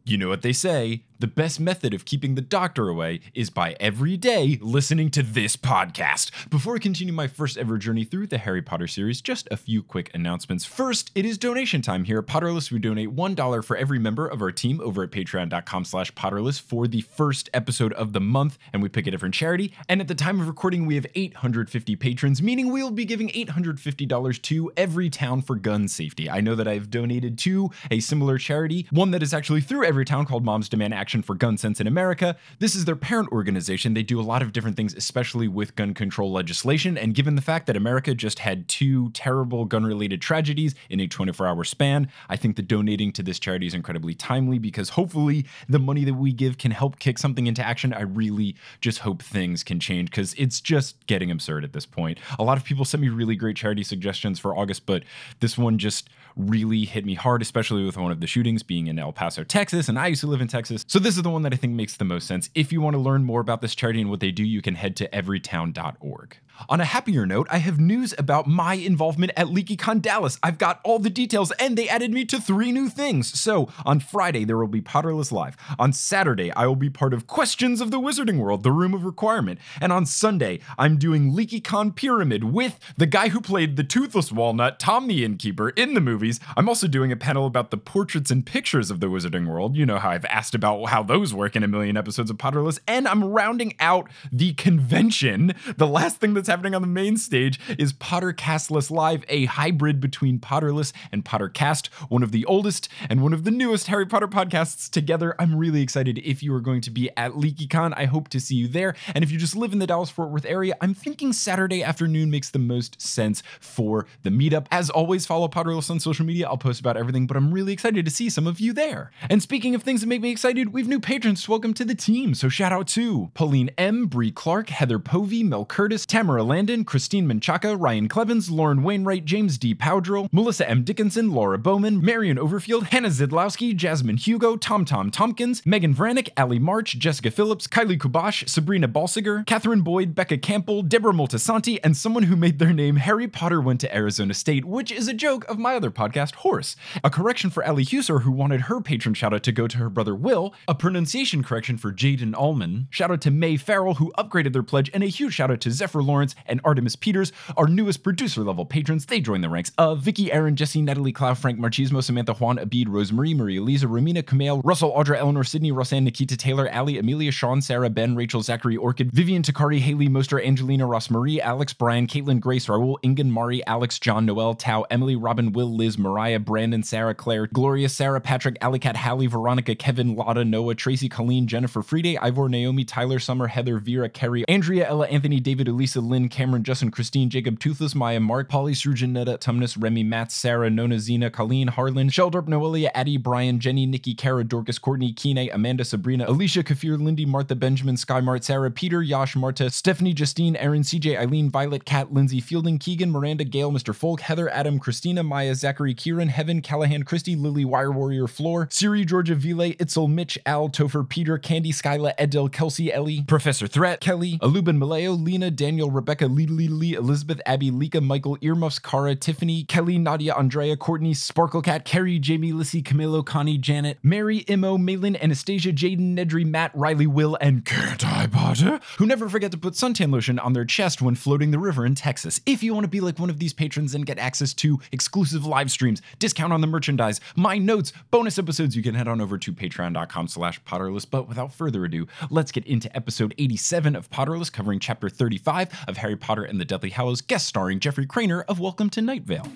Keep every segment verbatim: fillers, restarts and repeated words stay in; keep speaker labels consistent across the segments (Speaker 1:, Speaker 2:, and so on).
Speaker 1: You know what they say, the best method of keeping the doctor away is by every day listening to this podcast. Before I continue my first ever journey through the Harry Potter series, just a few quick announcements. First, it is donation time here at Potterless. We donate one dollar for every member of our team over at patreon.com slash Potterless for the first episode of the month, and we pick a different charity. And at the time of recording, we have eight hundred fifty patrons, meaning we'll be giving eight hundred fifty dollars to Everytown for gun safety. I know that I've donated to a similar charity, one that is actually through Everytown called Moms Demand Action for Gun Sense in America. This is their parent organization. They do a lot of different things, especially with gun control legislation. And given the fact that America just had two terrible gun-related tragedies in a twenty-four hour span, I think that donating to this charity is incredibly timely because hopefully the money that we give can help kick something into action. I really just hope things can change because it's just getting absurd at this point. A lot of people sent me really great charity suggestions for August, but this one just really hit me hard, especially with one of the shootings being in El Paso, Texas, and I used to live in Texas. So this is the one that I think makes the most sense. If you want to learn more about this charity and what they do, you can head to everytown dot org. On a happier note, I have news about my involvement at LeakyCon Dallas. I've got all the details and they added me to three new things. So on Friday, there will be Potterless Live. On Saturday, I will be part of Questions of the Wizarding World, the Room of Requirement. And on Sunday, I'm doing LeakyCon Pyramid with the guy who played the Toothless Walnut, Tom the Innkeeper, in the movies. I'm also doing a panel about the portraits and pictures of the Wizarding World. You know how I've asked about how those work in a million episodes of Potterless. And I'm rounding out the convention. The last thing that's happening on the main stage is Pottercastless Live, a hybrid between Potterless and Pottercast, one of the oldest and one of the newest Harry Potter podcasts together. I'm really excited. If you are going to be at LeakyCon, I hope to see you there. And if you just live in the Dallas-Fort Worth area, I'm thinking Saturday afternoon makes the most sense for the meetup. As always, follow Potterless on social media. I'll post about everything, but I'm really excited to see some of you there. And speaking of things that make me excited, we've new patrons. Welcome to the team. So shout out to Pauline M, Bree Clark, Heather Povey, Mel Curtis, Tamara Landon, Christine Menchaca, Ryan Clevens, Lauren Wainwright, James D. Powdrill, Melissa M. Dickinson, Laura Bowman, Marion Overfield, Hannah Zidlowski, Jasmine Hugo, Tom Tom Tompkins, Megan Vranick, Allie March, Jessica Phillips, Kylie Kubash, Sabrina Balsiger, Catherine Boyd, Becca Campbell, Deborah Moltisanti, and someone who made their name Harry Potter Went to Arizona State, which is a joke of my other podcast, Horse. A correction for Ellie Huser, who wanted her patron shout out to go to her brother Will, a pronunciation correction for Jaden Allman, shout out to May Farrell, who upgraded their pledge, and a huge shout out to Zephyr Lawrence and Artemis Peters, our newest producer-level patrons. They joined the ranks of Vicky, Aaron, Jesse, Natalie, Clow, Frank, Marchismo, Samantha, Juan, Abid, Rosemary, Maria Lisa, Romina, Kamale, Russell, Audra, Eleanor, Sydney, Roseanne, Nikita, Taylor, Ali, Amelia, Sean, Sarah, Ben, Rachel, Zachary, Orchid, Vivian, Takari, Haley, Moster, Angelina, Ross Marie, Alex, Brian, Caitlin, Grace, Raul, Ingen, Mari, Alex, John, Noel, Tao, Emily, Robin, Will, Liz, Mariah, Brandon, Sarah, Claire, Gloria, Sarah, Patrick, Alicat, Hallie, Veronica, Kevin, Lotta, Noah, Tracy, Colleen, Jennifer, Friday, Ivor, Naomi, Tyler, Summer, Heather, Vera, Carrie, Andrea, Ella, Anthony, David, Elisa, Lynn, Cameron, Justin, Christine, Jacob, Toothless, Maya, Mark, Polly, Srujan, Netta, Tumnus, Remy, Matt, Sarah, Nona, Zena, Colleen, Harlan, Sheldorp, Noelia, Addie, Brian, Jenny, Nikki, Kara, Dorcas, Courtney, Kine, Amanda, Sabrina, Alicia, Kafir, Lindy, Martha, Benjamin, Skymart, Sarah, Peter, Yash, Marta, Stephanie, Justine, Aaron, C J, Eileen, Violet, Kat, Lindsay, Fielding, Keegan, Miranda, Gail, Mister Folk, Heather, Adam, Christina, Maya, Zachary, Kieran, Heaven, Callahan, Christy, Lily, Wire Warrior, Floor, Siri, Georgia, Vile, Itzel, Mitch, Al, Topher, Peter, Candy, Skyla, Edel, Kelsey, Ellie, Professor Threat, Kelly, Aluban, Maleo, Lena, Daniel, Rebecca, Lee, Lee, Lee, Elizabeth, Abby, Lika, Michael, Earmuffs, Cara, Tiffany, Kelly, Nadia, Andrea, Courtney, Sparklecat, Carrie, Jamie, Lissy, Camilo, Connie, Janet, Mary, Imo, Malin, Anastasia, Jaden, Nedry, Matt, Riley, Will, and Can't I Potter, who never forget to put suntan lotion on their chest when floating the river in Texas. If you want to be like one of these patrons and get access to exclusive live streams, discount on the merchandise, my notes, bonus episodes, you can head on over to patreon.com slash Potterless. But without further ado, let's get into episode eighty-seven of Potterless, covering chapter thirty-five of Harry Potter and the Deathly Hallows, guest starring Jeffrey Craner of Welcome to Night Vale.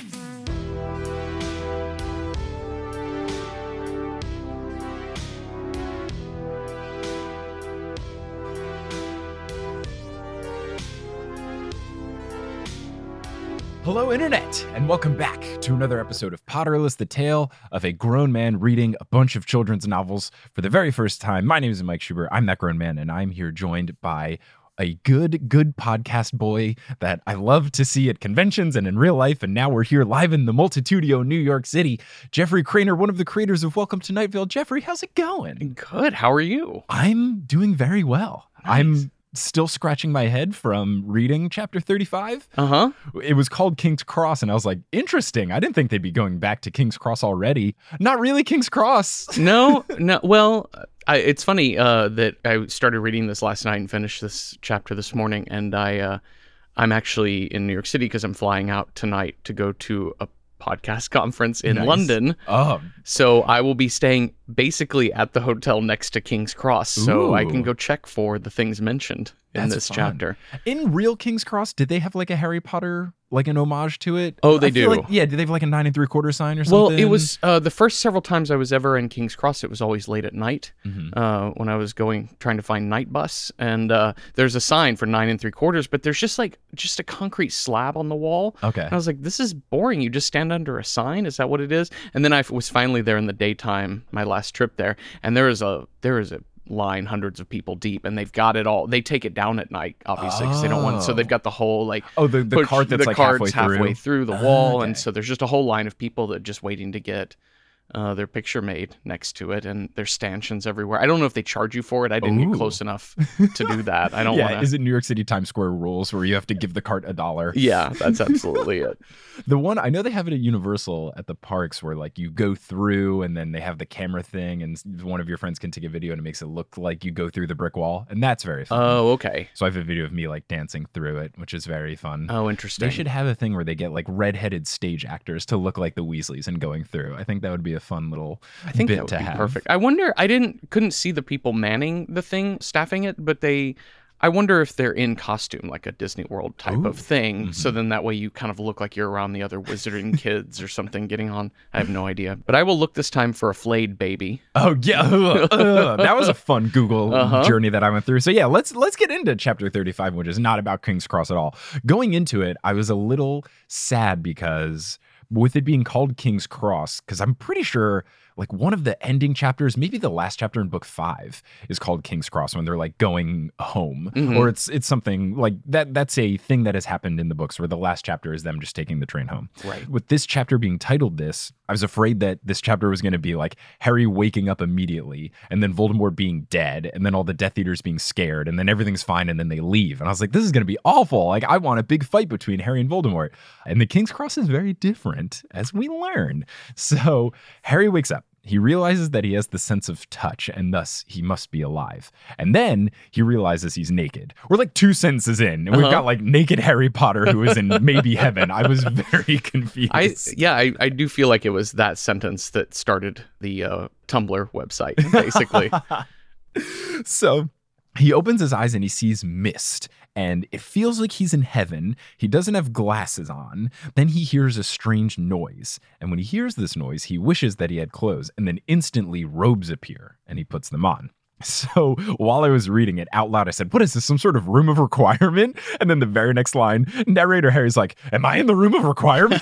Speaker 1: Hello, Internet, and welcome back to another episode of Potterless, the tale of a grown man reading a bunch of children's novels for the very first time. My name is Mike Schubert. I'm that grown man, and I'm here joined by a good, good podcast boy that I love to see at conventions and in real life, and now we're here live in the Multitudio, New York City. Jeffrey Craner, one of the creators of Welcome to Night Vale. Jeffrey, how's it going?
Speaker 2: Good. How are you?
Speaker 1: I'm doing very well. Nice. I'm still scratching my head from reading chapter thirty-five.
Speaker 2: Uh-huh.
Speaker 1: It was called King's Cross, and I was like, interesting. I didn't think they'd be going back to King's Cross already. Not really King's Cross.
Speaker 2: No, no. Well, I, it's funny uh, that I started reading this last night and finished this chapter this morning, and I, uh, I'm actually in New York City because I'm flying out tonight to go to a podcast conference in
Speaker 1: Nice.
Speaker 2: London.
Speaker 1: Oh,
Speaker 2: So I will be staying basically at the hotel next to King's Cross, so I can
Speaker 1: Ooh.
Speaker 2: go check for the things mentioned in
Speaker 1: That's
Speaker 2: this
Speaker 1: fun.
Speaker 2: chapter.
Speaker 1: in real King's Cross, did they have like a Harry Potter, like an homage to it?
Speaker 2: Oh, they
Speaker 1: I feel
Speaker 2: do.
Speaker 1: like- yeah, did they have like a nine and three quarter sign or
Speaker 2: Well,
Speaker 1: something?
Speaker 2: it was uh, the first several times I was ever in King's Cross, it was always late at night
Speaker 1: Mhm.
Speaker 2: uh, when I was going, trying to find night bus. And uh, there's a sign for nine and three quarters, but there's just like, just a concrete slab on the wall.
Speaker 1: Okay.
Speaker 2: And I was like, this is boring. You just stand under a sign? Is that what it is? And then I was finally there in the daytime, my last trip there, and there is a there is a line hundreds of people deep, and they've got it all. They take it down at night, obviously, because they don't want. So
Speaker 1: Oh.
Speaker 2: they've got the whole like
Speaker 1: Oh, the, the
Speaker 2: push-
Speaker 1: cart that's
Speaker 2: the
Speaker 1: like
Speaker 2: cart's
Speaker 1: halfway through.
Speaker 2: the wall,
Speaker 1: Okay.
Speaker 2: and so there's just a whole line of people that just waiting to get uh, their picture made next to it, and there's stanchions everywhere. I don't know if they charge you for it. I didn't
Speaker 1: Ooh.
Speaker 2: get close enough to do that. I don't
Speaker 1: yeah,
Speaker 2: want
Speaker 1: is
Speaker 2: to.
Speaker 1: it New York City Times Square rules where you have to give the cart a dollar?
Speaker 2: Yeah, that's absolutely it.
Speaker 1: The one I know they have it at Universal at the parks where like you go through and then they have the camera thing and one of your friends can take a video and it makes it look like you go through the brick wall, and that's very fun.
Speaker 2: Oh, okay.
Speaker 1: So I have a video of me like dancing through it, which is very fun.
Speaker 2: Oh, interesting.
Speaker 1: They should have a thing where they get like redheaded stage actors to look like the Weasleys and going through. I think that would be a fun little
Speaker 2: I think
Speaker 1: bit
Speaker 2: that would
Speaker 1: to
Speaker 2: be
Speaker 1: have.
Speaker 2: perfect. I wonder. I didn't couldn't see the people manning the thing, staffing it, but they. I wonder if they're in costume, like a Disney World type
Speaker 1: Ooh.
Speaker 2: of thing.
Speaker 1: Mhm.
Speaker 2: So then that way you kind of look like you're around the other wizarding kids or something getting on. I have no idea. But I will look this time for a flayed baby.
Speaker 1: Oh yeah, Ugh, ugh. That was a fun Google
Speaker 2: Uh-huh.
Speaker 1: journey that I went through. So yeah, let's let's get into chapter thirty-five, which is not about King's Cross at all. Going into it, I was a little sad because with it being called King's Cross, because I'm pretty sure like one of the ending chapters, maybe the last chapter in book five, is called King's Cross when they're like going home,
Speaker 2: Mhm.
Speaker 1: or it's it's something like that. That's a thing that has happened in the books where the last chapter is them just taking the train home.
Speaker 2: Right.
Speaker 1: With this chapter being titled this, I was afraid that this chapter was going to be like Harry waking up immediately and then Voldemort being dead and then all the Death Eaters being scared and then everything's fine and then they leave. And I was like, this is going to be awful. Like, I want a big fight between Harry and Voldemort. And the King's Cross is very different, as we learn. So Harry wakes up. He realizes that he has the sense of touch and thus he must be alive. And then he realizes he's naked. We're like two sentences in and we've
Speaker 2: Uh-huh.
Speaker 1: got like naked Harry Potter who is in maybe heaven. I was very confused.
Speaker 2: I yeah, I, I do feel like it was that sentence that started the uh, Tumblr website, basically.
Speaker 1: So he opens his eyes and he sees mist and it feels like he's in heaven. He doesn't have glasses on. Then he hears a strange noise. And when he hears this noise, he wishes that he had clothes and then instantly robes appear and he puts them on. So while I was reading it out loud, I said, what is this, some sort of room of requirement? And then the very next line, narrator Harry's like, am I in the room of requirement?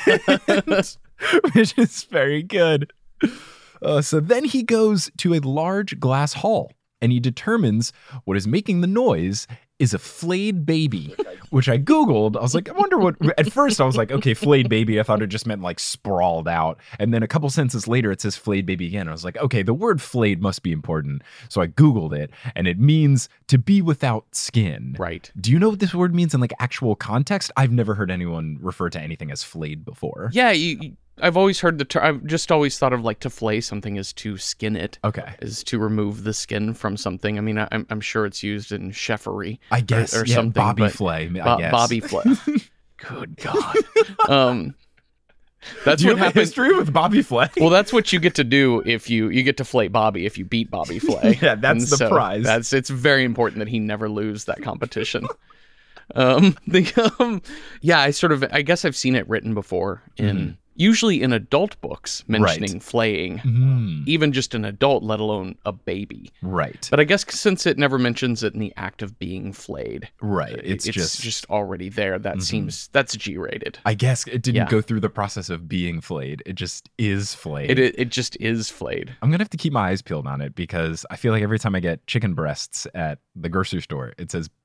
Speaker 1: Which is very good. Uh, so then he goes to a large glass hall and he determines what is making the noise is a flayed baby, which I Googled. I was like, I wonder what, at first I was like, okay, flayed baby. I thought it just meant like sprawled out. And then a couple sentences later, it says flayed baby again. I was like, okay, the word flayed must be important. So I Googled it and it means to be without skin.
Speaker 2: Right.
Speaker 1: Do you know what this word means in like actual context? I've never heard anyone refer to anything as flayed before.
Speaker 2: Yeah, you, you- I've always heard the term. I've just always thought of like to flay something is to skin it.
Speaker 1: Okay.
Speaker 2: Is to remove the skin from something. I mean, I, I'm I'm sure it's used in chefery.
Speaker 1: I guess,
Speaker 2: or
Speaker 1: yeah,
Speaker 2: something,
Speaker 1: Bobby
Speaker 2: but-
Speaker 1: Flay, I
Speaker 2: Bo-
Speaker 1: guess.
Speaker 2: Bobby Flay. Good God. Um, that's
Speaker 1: Do you
Speaker 2: what
Speaker 1: have a
Speaker 2: happens.
Speaker 1: history with Bobby Flay?
Speaker 2: Well, that's what you get to do if you you get to flay Bobby if you beat Bobby Flay.
Speaker 1: Yeah, that's
Speaker 2: And
Speaker 1: the
Speaker 2: so
Speaker 1: prize.
Speaker 2: That's it's very important that he never lose that competition. um, the um, yeah, I sort of I guess I've seen it written before in
Speaker 1: Mhm.
Speaker 2: usually in adult books mentioning flaying,
Speaker 1: Mm,
Speaker 2: even just an adult, let alone a baby.
Speaker 1: right,
Speaker 2: But I guess since it never mentions it in the act of being flayed,
Speaker 1: right. It's, just,
Speaker 2: just already there. That
Speaker 1: Mhm.
Speaker 2: seems that's G-rated.
Speaker 1: I guess it didn't
Speaker 2: Yeah.
Speaker 1: go through the process of being flayed. It just is flayed.
Speaker 2: It, it it just is flayed.
Speaker 1: I'm gonna have to keep my eyes peeled on it because I feel like every time I get chicken breasts at the grocery store, it says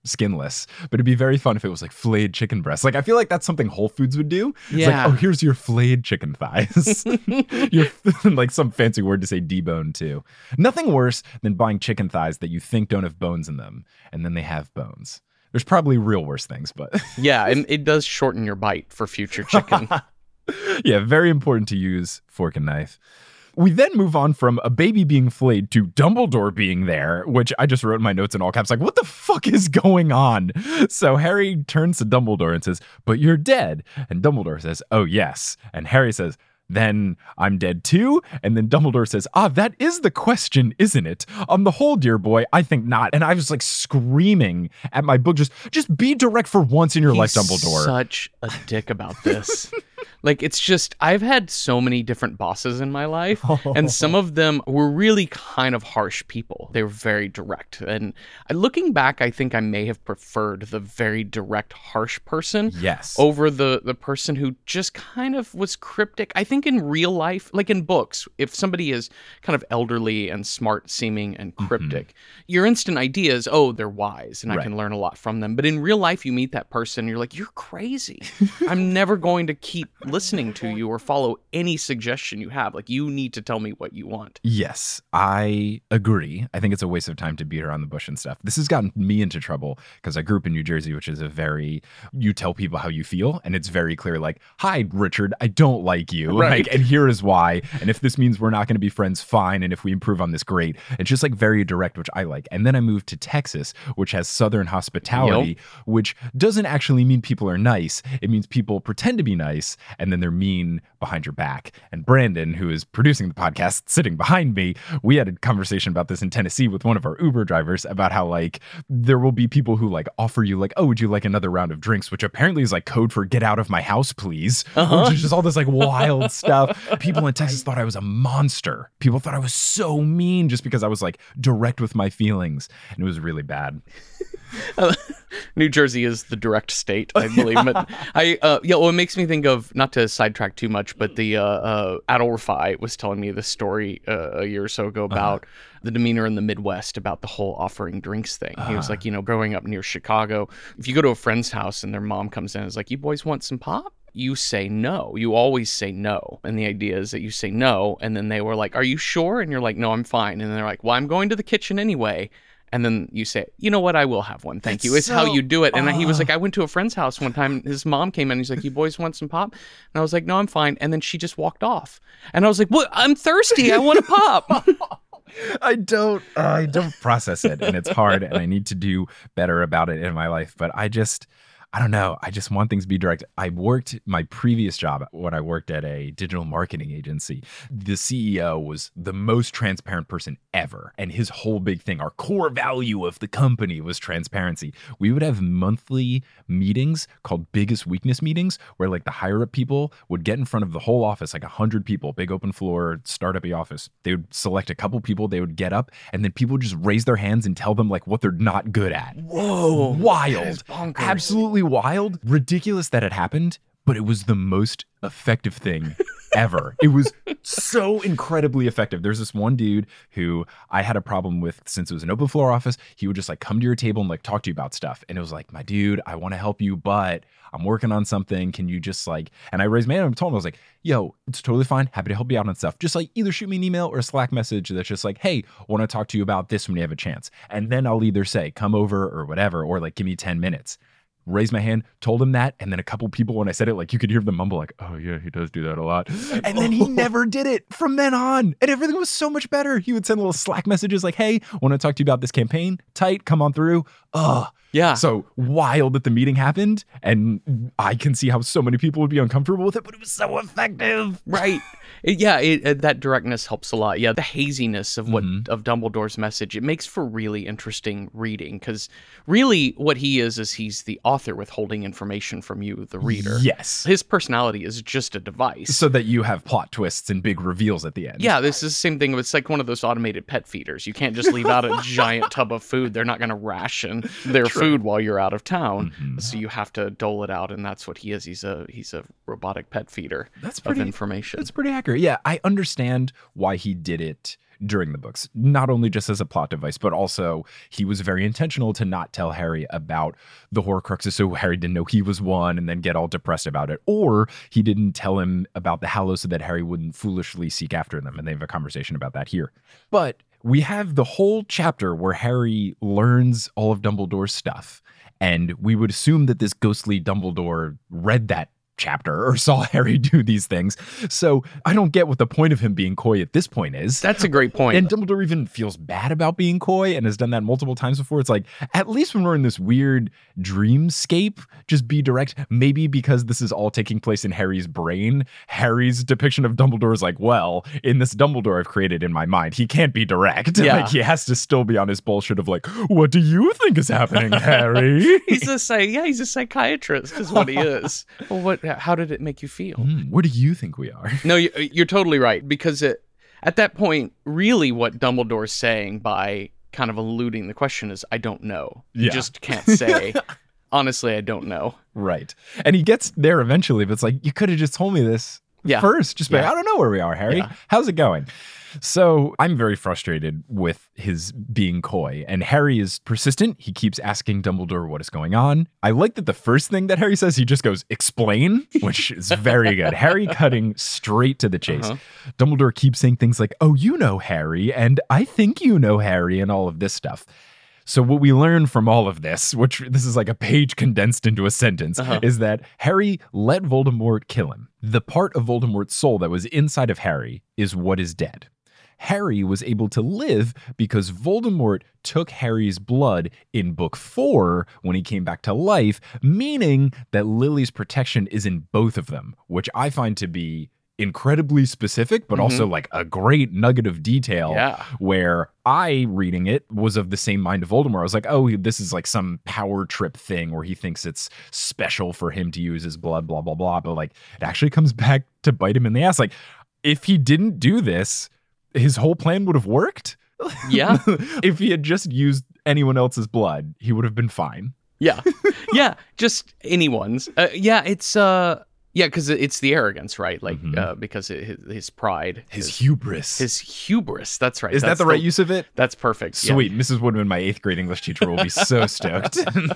Speaker 1: skinless, but it'd be very fun if it was like flayed chicken breast. Like I feel like that's something Whole Foods would do. It's
Speaker 2: Yeah.
Speaker 1: like, oh, here's your flayed chicken thighs. Your like some fancy word to say deboned too. Nothing worse than buying chicken thighs that you think don't have bones in them, and then they have bones. There's probably real worse things, but
Speaker 2: Yeah, and it does shorten your bite for future chicken.
Speaker 1: yeah, very important to use fork and knife. We then move on from a baby being flayed to Dumbledore being there, which I just wrote in my notes in all caps, like, what the fuck is going on? So Harry turns to Dumbledore and says, but you're dead. And Dumbledore says, oh, yes. And Harry says, then I'm dead too. And then Dumbledore says, ah, that is the question, isn't it? On the whole, dear boy, I think not. And I was like screaming at my book, just, just be direct for once in your life,
Speaker 2: He's
Speaker 1: Dumbledore.
Speaker 2: Such a dick about this. Like, it's just, I've had so many different bosses in my life, and some of them were really kind of harsh people. They were very direct. And looking back, I think I may have preferred the very direct, harsh person
Speaker 1: Yes.
Speaker 2: over the, the person who just kind of was cryptic. I think in real life, like in books, if somebody is kind of elderly and smart seeming and cryptic, mm-hmm. your instant idea is, oh, they're wise and
Speaker 1: right.
Speaker 2: I can learn a lot from them. But in real life, you meet that person, you're like, you're crazy. I'm never going to keep listening to you or follow any suggestion you have. Like, you need to tell me what you want.
Speaker 1: Yes, I agree. I think it's a waste of time to beat around the bush and stuff. This has gotten me into trouble because I grew up in New Jersey, which is a very, you tell people how you feel, and it's very clear, like, hi, Richard, I don't like you.
Speaker 2: Right.
Speaker 1: Like, and here is why. And if this means we're not going to be friends, fine. And if we improve on this, great. It's just like very direct, which I like. And then I moved to Texas, which has Southern hospitality,
Speaker 2: Yep.
Speaker 1: which doesn't actually mean people are nice. It means people pretend to be nice, and then they're mean behind your back. And Brandon, who is producing the podcast, sitting behind me, we had a conversation about this in Tennessee with one of our Uber drivers about how, like, there will be people who, like, offer you, like, oh, would you like another round of drinks? Which apparently is, like, code for get out of my house, please.
Speaker 2: Uh-huh.
Speaker 1: Which is just all this, like, wild stuff. People in Texas thought I was a monster. People thought I was so mean just because I was, like, direct with my feelings. And it was really bad.
Speaker 2: Uh, New Jersey is the direct state, I believe. But I, uh, yeah, well, it makes me think of, not to sidetrack too much, but the uh, uh, Adol Rafai was telling me this story uh, a year or so ago about uh-huh. the demeanor in the Midwest about the whole offering drinks thing. Uh-huh. He was like, you know, growing up near Chicago, if you go to a friend's house and their mom comes in and is like, you boys want some pop? You say no. You always say no. And the idea is that you say no, and then they were like, are you sure? And you're like, no, I'm fine. And they're like, well, I'm going to the kitchen anyway. And then you say, you know what, I will have one. Thank
Speaker 1: It's
Speaker 2: you. It's
Speaker 1: so,
Speaker 2: how you do it. And
Speaker 1: uh,
Speaker 2: he was like, I went to a friend's house one time. His mom came in. He's like, you boys want some pop? And I was like, no, I'm fine. And then she just walked off. And I was like, what? I'm thirsty. I want a pop.
Speaker 1: I don't, uh, I don't process it, and it's hard, and I need to do better about it in my life. But I just, I don't know. I just want things to be direct. I worked my previous job when I worked at a digital marketing agency. The C E O was the most transparent person ever. And his whole big thing, our core value of the company was transparency. We would have monthly meetings called biggest weakness meetings where like the higher up people would get in front of the whole office, like a hundred people, big open floor, startup-y office. They would select a couple people, they would get up, and then people would just raise their hands and tell them like what they're not good at.
Speaker 2: Whoa.
Speaker 1: Wild.
Speaker 2: Bonkers.
Speaker 1: Absolutely wild, ridiculous that it happened, but it was the most effective thing ever. It was so incredibly effective. There's this one dude who I had a problem with since it was an open floor office. He would just like come to your table and like talk to you about stuff. And it was like, my dude, I want to help you, but I'm working on something. Can you just like, and I raised my hand and told him, I was like, yo, it's totally fine. Happy to help you out on stuff. Just like either shoot me an email or a Slack message that's just like, hey, want to talk to you about this when you have a chance. And then I'll either say, come over or whatever, or like, give me ten minutes. Raised my hand, told him that, and then a couple people, when I said it, like you could hear them mumble like, oh yeah, he does do that a lot. And then he never did it from then on. And everything was so much better. He would send little Slack messages like, hey, want to talk to you about this campaign? Tight, come on through. Ugh.
Speaker 2: Yeah.
Speaker 1: So wild that the meeting happened, and I can see how so many people would be uncomfortable with it, but it was so effective.
Speaker 2: Right. It, yeah, it, it, that directness helps a lot. Yeah, the haziness of what
Speaker 1: Mm-hmm.
Speaker 2: of Dumbledore's message, it makes for really interesting reading, because really what he is is he's the author withholding information from you, the reader.
Speaker 1: Yes.
Speaker 2: His personality is just a device.
Speaker 1: So that you have plot twists and big reveals at the end.
Speaker 2: Yeah, this is the same thing. It's like one of those automated pet feeders. You can't just leave out a giant tub of food. They're not going to ration their
Speaker 1: True.
Speaker 2: food while you're out of town.
Speaker 1: Mhm.
Speaker 2: So you have to dole it out, and that's what he is. He's a he's a robotic pet feeder
Speaker 1: That's pretty
Speaker 2: of information.
Speaker 1: That's pretty accurate. Yeah, I understand why he did it during the books, not only just as a plot device, but also he was very intentional to not tell Harry about the Horcruxes so Harry didn't know he was one and then get all depressed about it. Or he didn't tell him about the Hallows so that Harry wouldn't foolishly seek after them. And they have a conversation about that here. But we have the whole chapter where Harry learns all of Dumbledore's stuff. And we would assume that this ghostly Dumbledore read that chapter or saw Harry do these things. So I don't get what the point of him being coy at this point is.
Speaker 2: That's a great point.
Speaker 1: And Dumbledore even feels bad about being coy and has done that multiple times before. It's like, at least when we're in this weird dreamscape, just be direct. Maybe because this is all taking place in Harry's brain, Harry's depiction of Dumbledore is like, well, in this Dumbledore I've created in my mind, he can't be direct.
Speaker 2: Yeah.
Speaker 1: Like, he has to still be on his bullshit of like, what do you think is happening, Harry?
Speaker 2: He's a psych- yeah, he's a psychiatrist is what he is. Well, what how did it make you feel?
Speaker 1: Mm, where do you think we are?
Speaker 2: No, you, you're totally right, because it, at that point, really what Dumbledore's saying by kind of eluding the question is, I don't know. You
Speaker 1: Yeah.
Speaker 2: just can't say, honestly, I don't know.
Speaker 1: Right. And he gets there eventually, but it's like, you could have just told me this
Speaker 2: Yeah.
Speaker 1: first. Just be like,
Speaker 2: Yeah.
Speaker 1: I don't know where we are, Harry.
Speaker 2: Yeah.
Speaker 1: How's it going? So I'm very frustrated with his being coy. And Harry is persistent. He keeps asking Dumbledore what is going on. I like that the first thing that Harry says, he just goes, explain, which is very good. Harry cutting straight to the chase.
Speaker 2: Uh-huh.
Speaker 1: Dumbledore keeps saying things like, oh, you know Harry, and I think you know Harry, and all of this stuff. So what we learn from all of this, which this is like a page condensed into a sentence,
Speaker 2: Uh-huh.
Speaker 1: is that Harry let Voldemort kill him. The part of Voldemort's soul that was inside of Harry is what is dead. Harry was able to live because Voldemort took Harry's blood in book four when he came back to life, meaning that Lily's protection is in both of them, which I find to be incredibly specific, but
Speaker 2: Mhm.
Speaker 1: also like a great nugget of detail
Speaker 2: Yeah.
Speaker 1: where I, reading it, was of the same mind of Voldemort. I was like, oh, this is like some power trip thing where he thinks it's special for him to use his blood, blah, blah, blah. But like, it actually comes back to bite him in the ass. Like, if he didn't do this, his whole plan would have worked.
Speaker 2: Yeah.
Speaker 1: If he had just used anyone else's blood, he would have been fine.
Speaker 2: Yeah. Yeah. Just anyone's. Uh, yeah. It's, uh, yeah, because it's the arrogance, right? Like,
Speaker 1: Mhm.
Speaker 2: uh, because it, his, his pride.
Speaker 1: His hubris.
Speaker 2: His hubris. That's right.
Speaker 1: is
Speaker 2: That's
Speaker 1: that the right use of it?
Speaker 2: That's perfect. yeah.
Speaker 1: Sweet. Missus Woodman, my eighth grade English teacher, will be so stoked.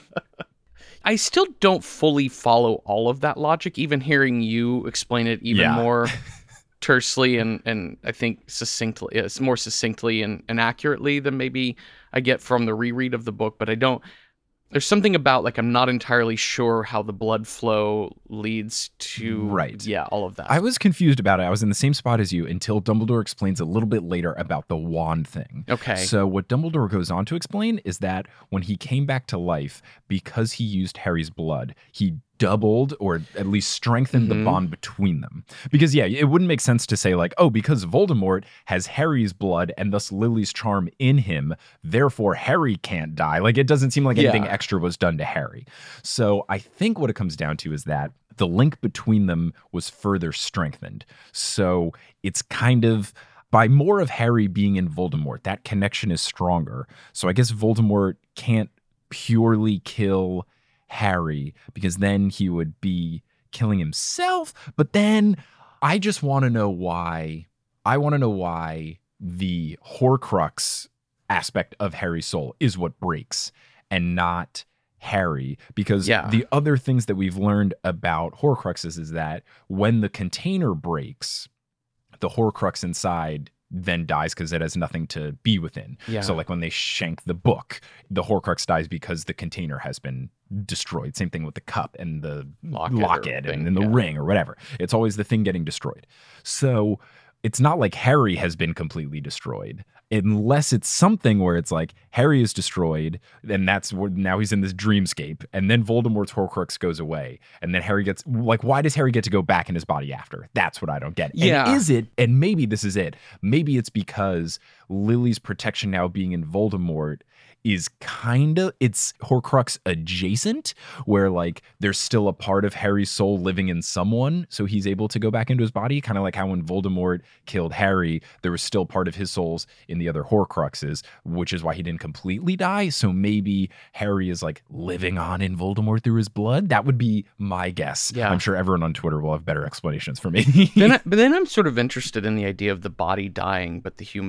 Speaker 2: I still don't fully follow all of that logic, even hearing you explain it even
Speaker 1: Yeah.
Speaker 2: more tersely and, and I think succinctly, it's more succinctly and, and accurately than maybe I get from the reread of the book. But I don't, there's something about like, I'm not entirely sure how the blood flow leads to,
Speaker 1: Right.
Speaker 2: yeah, all of that.
Speaker 1: I was confused about it. I was in the same spot as you until Dumbledore explains a little bit later about the wand thing.
Speaker 2: Okay.
Speaker 1: So what Dumbledore goes on to explain is that when he came back to life, because he used Harry's blood, he doubled or at least strengthened
Speaker 2: Mhm.
Speaker 1: the bond between them. Because yeah, it wouldn't make sense to say like, oh, because Voldemort has Harry's blood and thus Lily's charm in him, therefore Harry can't die. Like, it doesn't seem like anything
Speaker 2: Yeah.
Speaker 1: extra was done to Harry. So I think what it comes down to is that the link between them was further strengthened. So it's kind of by more of Harry being in Voldemort, that connection is stronger. So I guess Voldemort can't purely kill Harry because then he would be killing himself. But then I just want to know why. I want to know why the Horcrux aspect of Harry's soul is what breaks and not Harry, because
Speaker 2: Yeah.
Speaker 1: the other things that we've learned about Horcruxes is that when the container breaks, the Horcrux inside then dies because it has nothing to be within.
Speaker 2: Yeah.
Speaker 1: So like when they shank the book, the Horcrux dies because the container has been destroyed. Same thing with the cup and the
Speaker 2: Locket or
Speaker 1: locket,
Speaker 2: thing,
Speaker 1: and, and the
Speaker 2: yeah.
Speaker 1: ring or whatever. It's always the thing getting destroyed. So it's not like Harry has been completely destroyed, unless it's something where it's like Harry is destroyed, and that's where now he's in this dreamscape, and then Voldemort's Horcrux goes away, and then Harry gets like, why does Harry get to go back in his body after? That's what I don't get.
Speaker 2: Yeah.
Speaker 1: And is it? And maybe this is it. Maybe it's because Lily's protection now being in Voldemort is kind of, it's Horcrux adjacent, where like there's still a part of Harry's soul living in someone, so he's able to go back into his body, kind of like how when Voldemort killed Harry, there was still part of his souls in the other Horcruxes, which is why he didn't completely die. So maybe Harry is like living on in Voldemort through his blood. That would be my guess.
Speaker 2: Yeah.
Speaker 1: I'm sure everyone on Twitter will have better explanations for me.
Speaker 2: then I, but then I'm sort of interested in the idea of the body dying, but the human not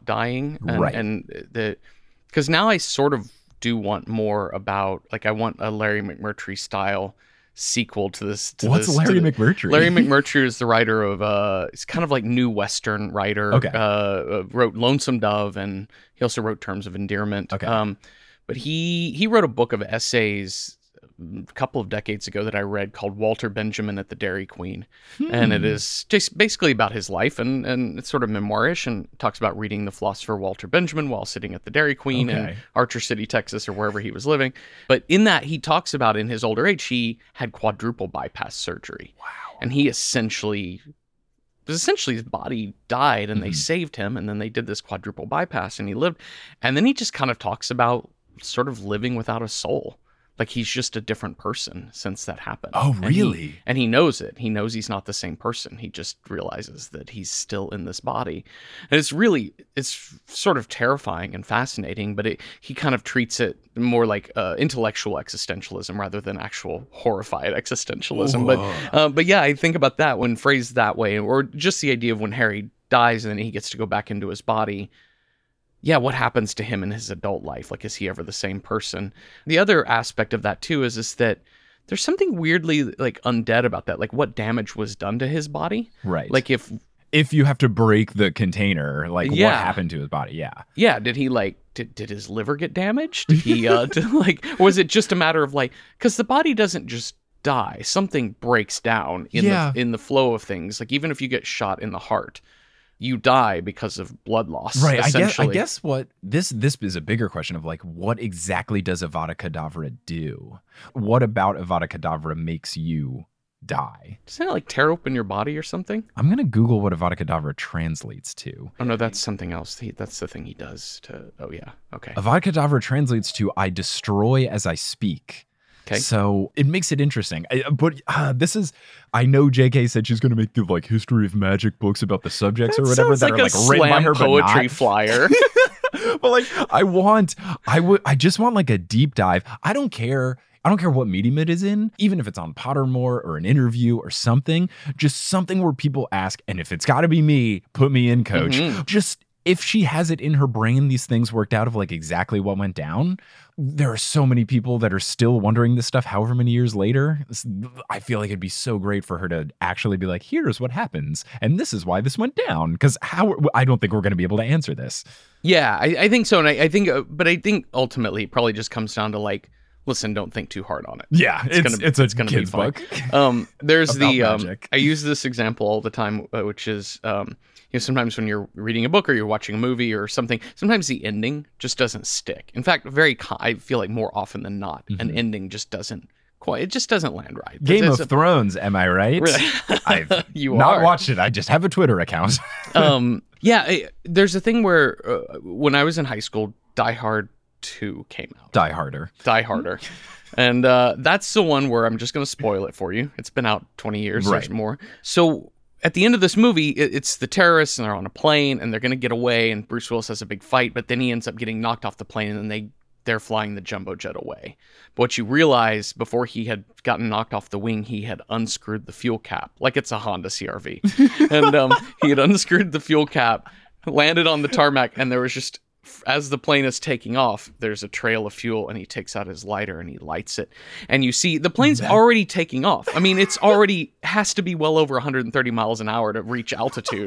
Speaker 2: not dying, and,
Speaker 1: Right.
Speaker 2: and the because now I sort of do want more about, like, I want a Larry McMurtry style sequel to this. To
Speaker 1: What's
Speaker 2: this,
Speaker 1: Larry
Speaker 2: to the,
Speaker 1: McMurtry?
Speaker 2: Larry McMurtry is the writer of, uh, it's kind of like new Western writer.
Speaker 1: Okay.
Speaker 2: Uh, uh, wrote Lonesome Dove, and he also wrote Terms of Endearment.
Speaker 1: Okay.
Speaker 2: Um, but he he wrote a book of essays a couple of decades ago that I read called Walter Benjamin at the Dairy Queen.
Speaker 1: Hmm.
Speaker 2: And it is just basically about his life, and, and it's sort of memoirish, and talks about reading the philosopher Walter Benjamin while sitting at the Dairy Queen in
Speaker 1: Okay.
Speaker 2: Archer City, Texas, or wherever he was living. But in that, he talks about in his older age, he had quadruple bypass surgery.
Speaker 1: Wow.
Speaker 2: And he essentially, was essentially his body died, and they
Speaker 1: Mhm.
Speaker 2: saved him, and then they did this quadruple bypass, and he lived. And then he just kind of talks about sort of living without a soul. Like, he's just a different person since that happened.
Speaker 1: Oh,
Speaker 2: And he-
Speaker 1: really?
Speaker 2: And he knows it. He knows he's not the same person. He just realizes that he's still in this body. And it's really, it's sort of terrifying and fascinating, but it, he kind of treats it more like uh, intellectual existentialism rather than actual horrified existentialism. But,
Speaker 1: Whoa.
Speaker 2: uh, but yeah, I think about that when phrased that way, or just the idea of when Harry dies and then he gets to go back into his body. Yeah, what happens to him in his adult life? Like, is he ever the same person? The other aspect of that, too, is, is that there's something weirdly, like, undead about that. Like, what damage was done to his body?
Speaker 1: Right.
Speaker 2: Like, if,
Speaker 1: if you have to break the container, like what
Speaker 2: Yeah.
Speaker 1: happened to his body? Yeah.
Speaker 2: yeah, did he, like, did, did his liver get damaged? Did he, uh, did, like, or was it just a matter of, like, because the body doesn't just die. Something breaks down in,
Speaker 1: Yeah.
Speaker 2: the, in the flow of things. Like, even if you get shot in the heart, you die because of blood loss.
Speaker 1: Right. I guess, I
Speaker 2: essentially.
Speaker 1: guess what this this is a bigger question of like, what exactly does Avada Kedavra do? What about Avada Kedavra makes you die?
Speaker 2: Doesn't it, like, tear open your body or something?
Speaker 1: I'm gonna Google what Avada Kedavra translates to.
Speaker 2: Oh no, that's something else. He, that's the thing he does to. Oh yeah, okay.
Speaker 1: Avada Kedavra translates to "I destroy as I speak."
Speaker 2: Okay.
Speaker 1: So it makes it interesting. I, but uh, this is, I know J K said she's going to make the like history of magic books about the subjects or whatever
Speaker 2: sounds
Speaker 1: that
Speaker 2: like
Speaker 1: are
Speaker 2: a
Speaker 1: like written by
Speaker 2: slam
Speaker 1: her,
Speaker 2: poetry
Speaker 1: but not.
Speaker 2: flyer.
Speaker 1: But like, I want, I would, I just want like a deep dive. I don't care. I don't care what medium it is in, even if it's on Pottermore or an interview or something, just something where people ask, and if it's got to be me, put me in, coach.
Speaker 2: Mhm.
Speaker 1: Just if she has it in her brain, these things worked out of like exactly what went down. There are so many people that are still wondering this stuff however many years later. This- I feel like it'd be so great for her to actually be like, here's what happens. And this is why this went down. Because how I don't think we're going to be able to answer this.
Speaker 2: Yeah, I, I think so, and I, I think, uh, but I think ultimately it probably just comes down to, like, listen, don't think too hard on it.
Speaker 1: Yeah, it's
Speaker 2: It's
Speaker 1: it's,
Speaker 2: gonna-
Speaker 1: a
Speaker 2: it's gonna be
Speaker 1: kid's
Speaker 2: fine.
Speaker 1: book.
Speaker 2: Um, there's
Speaker 1: About
Speaker 2: the um,
Speaker 1: magic.
Speaker 2: I use this example all the time, uh, which is um, you know, sometimes when you're reading a book or you're watching a movie or something, sometimes the ending just doesn't stick. In fact, very co- I feel like more often than not, an
Speaker 1: Mhm.
Speaker 2: ending just doesn't quite. It just doesn't land right.
Speaker 1: Game
Speaker 2: It's-
Speaker 1: of Thrones, am I right?
Speaker 2: Really?
Speaker 1: I've
Speaker 2: You
Speaker 1: not
Speaker 2: are.
Speaker 1: watched it. I just have a Twitter account.
Speaker 2: um, yeah, I, there's a thing where uh, when I was in high school, Die Hard two came out.
Speaker 1: Die Harder.
Speaker 2: Die Harder. And uh, that's the one where I'm just going to spoil it for you. It's been out twenty years. There's
Speaker 1: Right.
Speaker 2: more. So at the end of this movie, it, it's the terrorists and they're on a plane and they're going to get away. And Bruce Willis has a big fight, but then he ends up getting knocked off the plane and then they, they're flying the jumbo jet away. But what you realize before he had gotten knocked off the wing, he had unscrewed the fuel cap like it's a Honda C R V. And um, he had unscrewed the fuel cap, landed on the tarmac, and there was just, as the plane is taking off, there's a trail of fuel, and he takes out his lighter and he lights it. And you see the plane's
Speaker 1: That-
Speaker 2: already taking off. I mean, it's already has to be well over one hundred thirty miles an hour to reach altitude.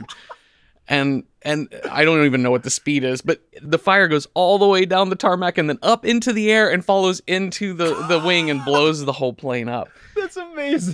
Speaker 2: And and I don't even know what the speed is, but the fire goes all the way down the tarmac and then up into the air and follows into the, the wing and blows the whole plane up.
Speaker 1: That's amazing.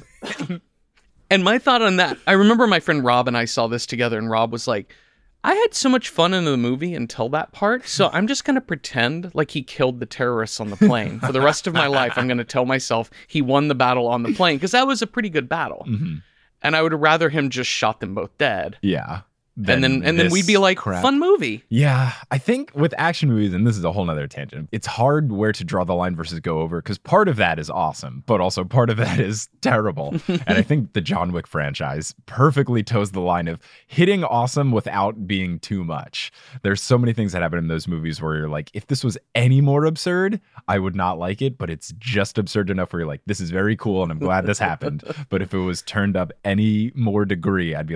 Speaker 2: And my thought on that, I remember my friend Rob and I saw this together, and Rob was like, I had so much fun in the movie until that part, so I'm just going to pretend like he killed the terrorists on the plane. For the rest of my life, I'm going to tell myself he won the battle on the plane, because that was a pretty good battle.
Speaker 1: Mhm.
Speaker 2: And I would rather him just shot them both dead.
Speaker 1: Yeah.
Speaker 2: And then and then we'd be
Speaker 1: this
Speaker 2: like,
Speaker 1: crap.
Speaker 2: fun movie.
Speaker 1: Yeah, I think with action movies, and this is a whole nother tangent, it's hard where to draw the line versus go over, because part of that is awesome, but also part of that is terrible. And I think the John Wick franchise perfectly toes the line of hitting awesome without being too much. There's so many things that happen in those movies where you're like, if this was any more absurd, I would not like it, but it's just absurd enough where you're like, this is very cool and I'm glad this happened. But if it was turned up any more degree, I'd be like,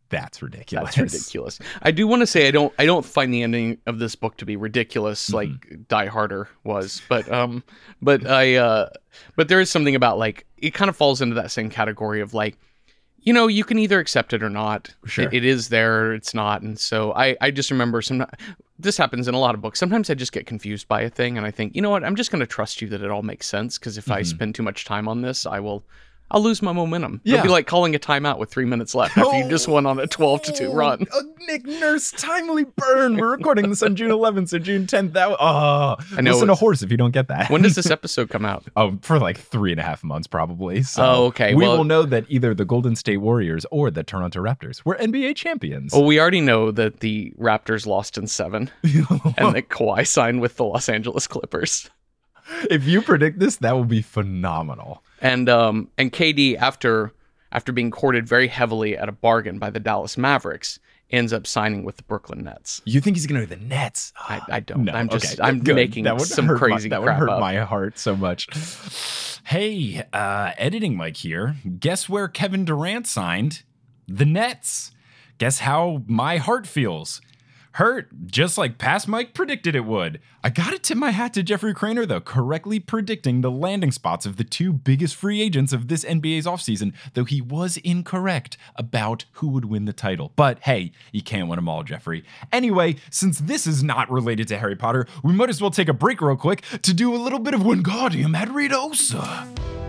Speaker 1: That's ridiculous.
Speaker 2: That's ridiculous. I do want to say I don't I don't find the ending of this book to be ridiculous mm-hmm. like Die Harder was, but um but I uh but there is something about like it kind of falls into that same category of like, you know, you can either accept it or not.
Speaker 1: Sure.
Speaker 2: It, it is there, or it's not. And so I I just remember some this happens in a lot of books. Sometimes I just get confused by a thing and I think, you know what, I'm just going to trust you that it all makes sense, because if mm-hmm. I spend too much time on this, I will I'll lose my momentum. Yeah. It'll be like calling a timeout with three minutes left after oh, you just won on a twelve to two run.
Speaker 1: Oh, Nick Nurse, timely burn. We're recording this on June eleventh, so June tenth. That, oh, I know listen to Horse if you don't get that.
Speaker 2: When does this episode come out?
Speaker 1: Oh, for like three and a half months, probably. So
Speaker 2: oh, okay.
Speaker 1: We
Speaker 2: well,
Speaker 1: will know that either the Golden State Warriors or the Toronto Raptors were N B A champions.
Speaker 2: Well, we already know that the Raptors lost in seven and that Kawhi signed with the Los Angeles Clippers.
Speaker 1: If you predict this, that will be phenomenal.
Speaker 2: And um and K D, after after being courted very heavily at a bargain by the Dallas Mavericks, ends up signing with the Brooklyn Nets.
Speaker 1: You think he's going to be the Nets?
Speaker 2: I, I don't.
Speaker 1: No,
Speaker 2: I'm just
Speaker 1: okay,
Speaker 2: I'm
Speaker 1: good.
Speaker 2: making some crazy
Speaker 1: my, that
Speaker 2: crap
Speaker 1: would hurt
Speaker 2: up.
Speaker 1: my heart so much. Hey, uh, editing Mike here. Guess where Kevin Durant signed? The Nets. Guess how my heart feels? Hurt, just like past Mike predicted it would. I gotta tip my hat to Jeffrey Craner, though, correctly predicting the landing spots of the two biggest free agents of this N B A's offseason, though he was incorrect about who would win the title. But hey, you can't win them all, Jeffrey. Anyway, since this is not related to Harry Potter, we might as well take a break real quick to do a little bit of Wingardium Adredosa.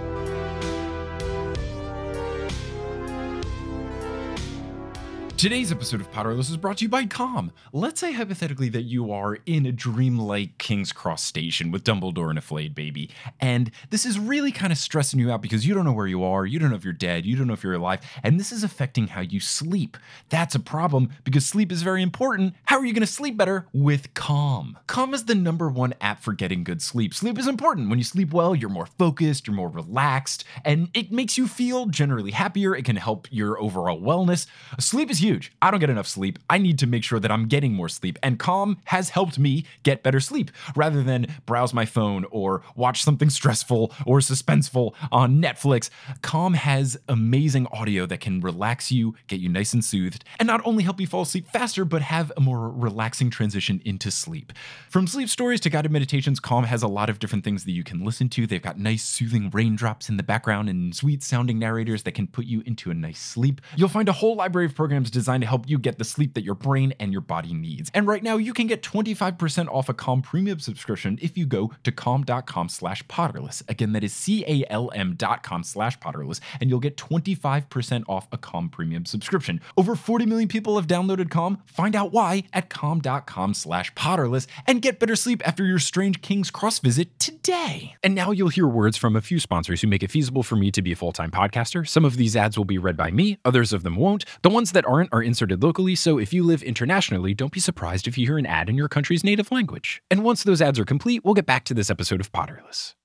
Speaker 1: Today's episode of Potterless is brought to you by Calm. Let's say hypothetically that you are in a dreamlike King's Cross station with Dumbledore and a flayed baby, and this is really kind of stressing you out because you don't know where you are, you don't know if you're dead, you don't know if you're alive, and this is affecting how you sleep. That's a problem because sleep is very important. How are you going to sleep better? With Calm. Calm is the number one app for getting good sleep. Sleep is important. When you sleep well, you're more focused, you're more relaxed, and it makes you feel generally happier. It can help your overall wellness. Sleep is huge. I don't get enough sleep. I need to make sure that I'm getting more sleep, and Calm has helped me get better sleep rather than browse my phone or watch something stressful or suspenseful on Netflix. Calm has amazing audio that can relax you, get you nice and soothed, and not only help you fall asleep faster, but have a more relaxing transition into sleep. From sleep stories to guided meditations, Calm has a lot of different things that you can listen to. They've got nice soothing raindrops in the background and sweet sounding narrators that can put you into a nice sleep. You'll find a whole library of programs designed to help you get the sleep that your brain and your body needs. And right now you can get twenty-five percent off a Calm premium subscription if you go to calm.com slash potterless. Again, that is C-A-L-M dot com slash potterless, and you'll get twenty-five percent off a Calm premium subscription. Over forty million people have downloaded Calm. Find out why at calm.com slash potterless and get better sleep after your strange King's Cross visit today. And now you'll hear words from a few sponsors who make it feasible for me to be a full-time podcaster. Some of these ads will be read by me, others of them won't. The ones that aren't are inserted locally, so if you live internationally, don't be surprised if you hear an ad in your country's native language. And once those ads are complete, we'll get back to this episode of Potterless.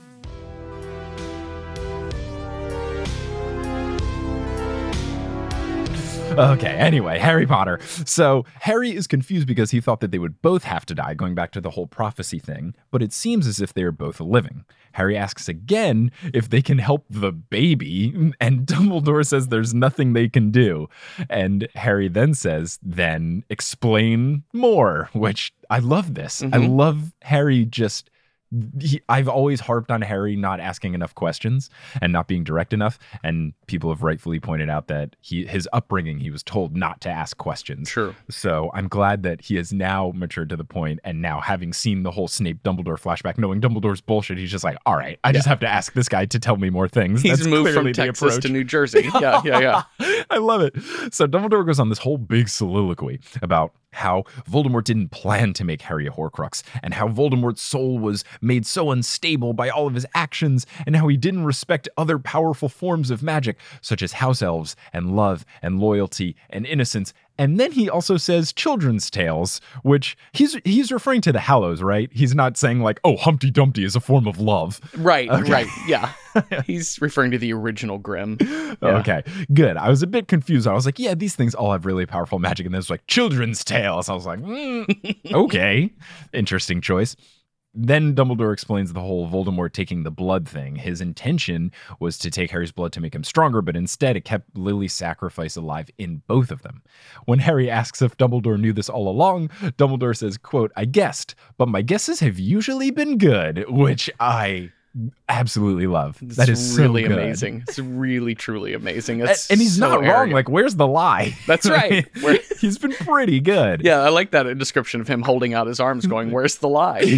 Speaker 1: Okay, anyway, Harry Potter. So Harry is confused because he thought that they would both have to die, going back to the whole prophecy thing, but it seems as if they are both living. Harry asks again if they can help the baby, and Dumbledore says there's nothing they can do. And Harry then says, then explain more, which I love this. Mm-hmm. I love Harry just... He, I've always harped on Harry not asking enough questions and not being direct enough, and people have rightfully pointed out that he his upbringing, he was told not to ask questions.
Speaker 2: Sure.
Speaker 1: So I'm glad that he has now matured to the point, and now having seen the whole Snape Dumbledore flashback, knowing Dumbledore's bullshit, he's just like, all right, I yeah. just have to ask this guy to tell me more things.
Speaker 2: He's
Speaker 1: That's
Speaker 2: moved from Texas to New Jersey. Yeah, yeah, yeah.
Speaker 1: I love it. So Dumbledore goes on this whole big soliloquy about how Voldemort didn't plan to make Harry a Horcrux, and how Voldemort's soul was made so unstable by all of his actions, and how he didn't respect other powerful forms of magic, such as house elves and love and loyalty and innocence. And then he also says children's tales, which he's he's referring to the Hallows, right? He's not saying like, oh, Humpty Dumpty is a form of love.
Speaker 2: Right, okay. right, yeah. He's referring to the original Grimm. Yeah.
Speaker 1: Okay, good. I was a bit confused. I was like, yeah, these things all have really powerful magic. And then it's like children's tales. I was like, mm, okay, interesting choice. Then Dumbledore explains the whole Voldemort taking the blood thing. His intention was to take Harry's blood to make him stronger, but instead it kept Lily's sacrifice alive in both of them. When Harry asks if Dumbledore knew this all along, Dumbledore says, quote, "I guessed, but my guesses have usually been good," which I absolutely love.
Speaker 2: It's
Speaker 1: that is
Speaker 2: really
Speaker 1: so good.
Speaker 2: amazing. It's really, truly amazing.
Speaker 1: And,
Speaker 2: It's
Speaker 1: and he's
Speaker 2: so
Speaker 1: not wrong.
Speaker 2: arrogant.
Speaker 1: Like, where's the lie?
Speaker 2: That's right. Where-
Speaker 1: He's been pretty good.
Speaker 2: Yeah, I like that description of him holding out his arms going, "Where's the lie?"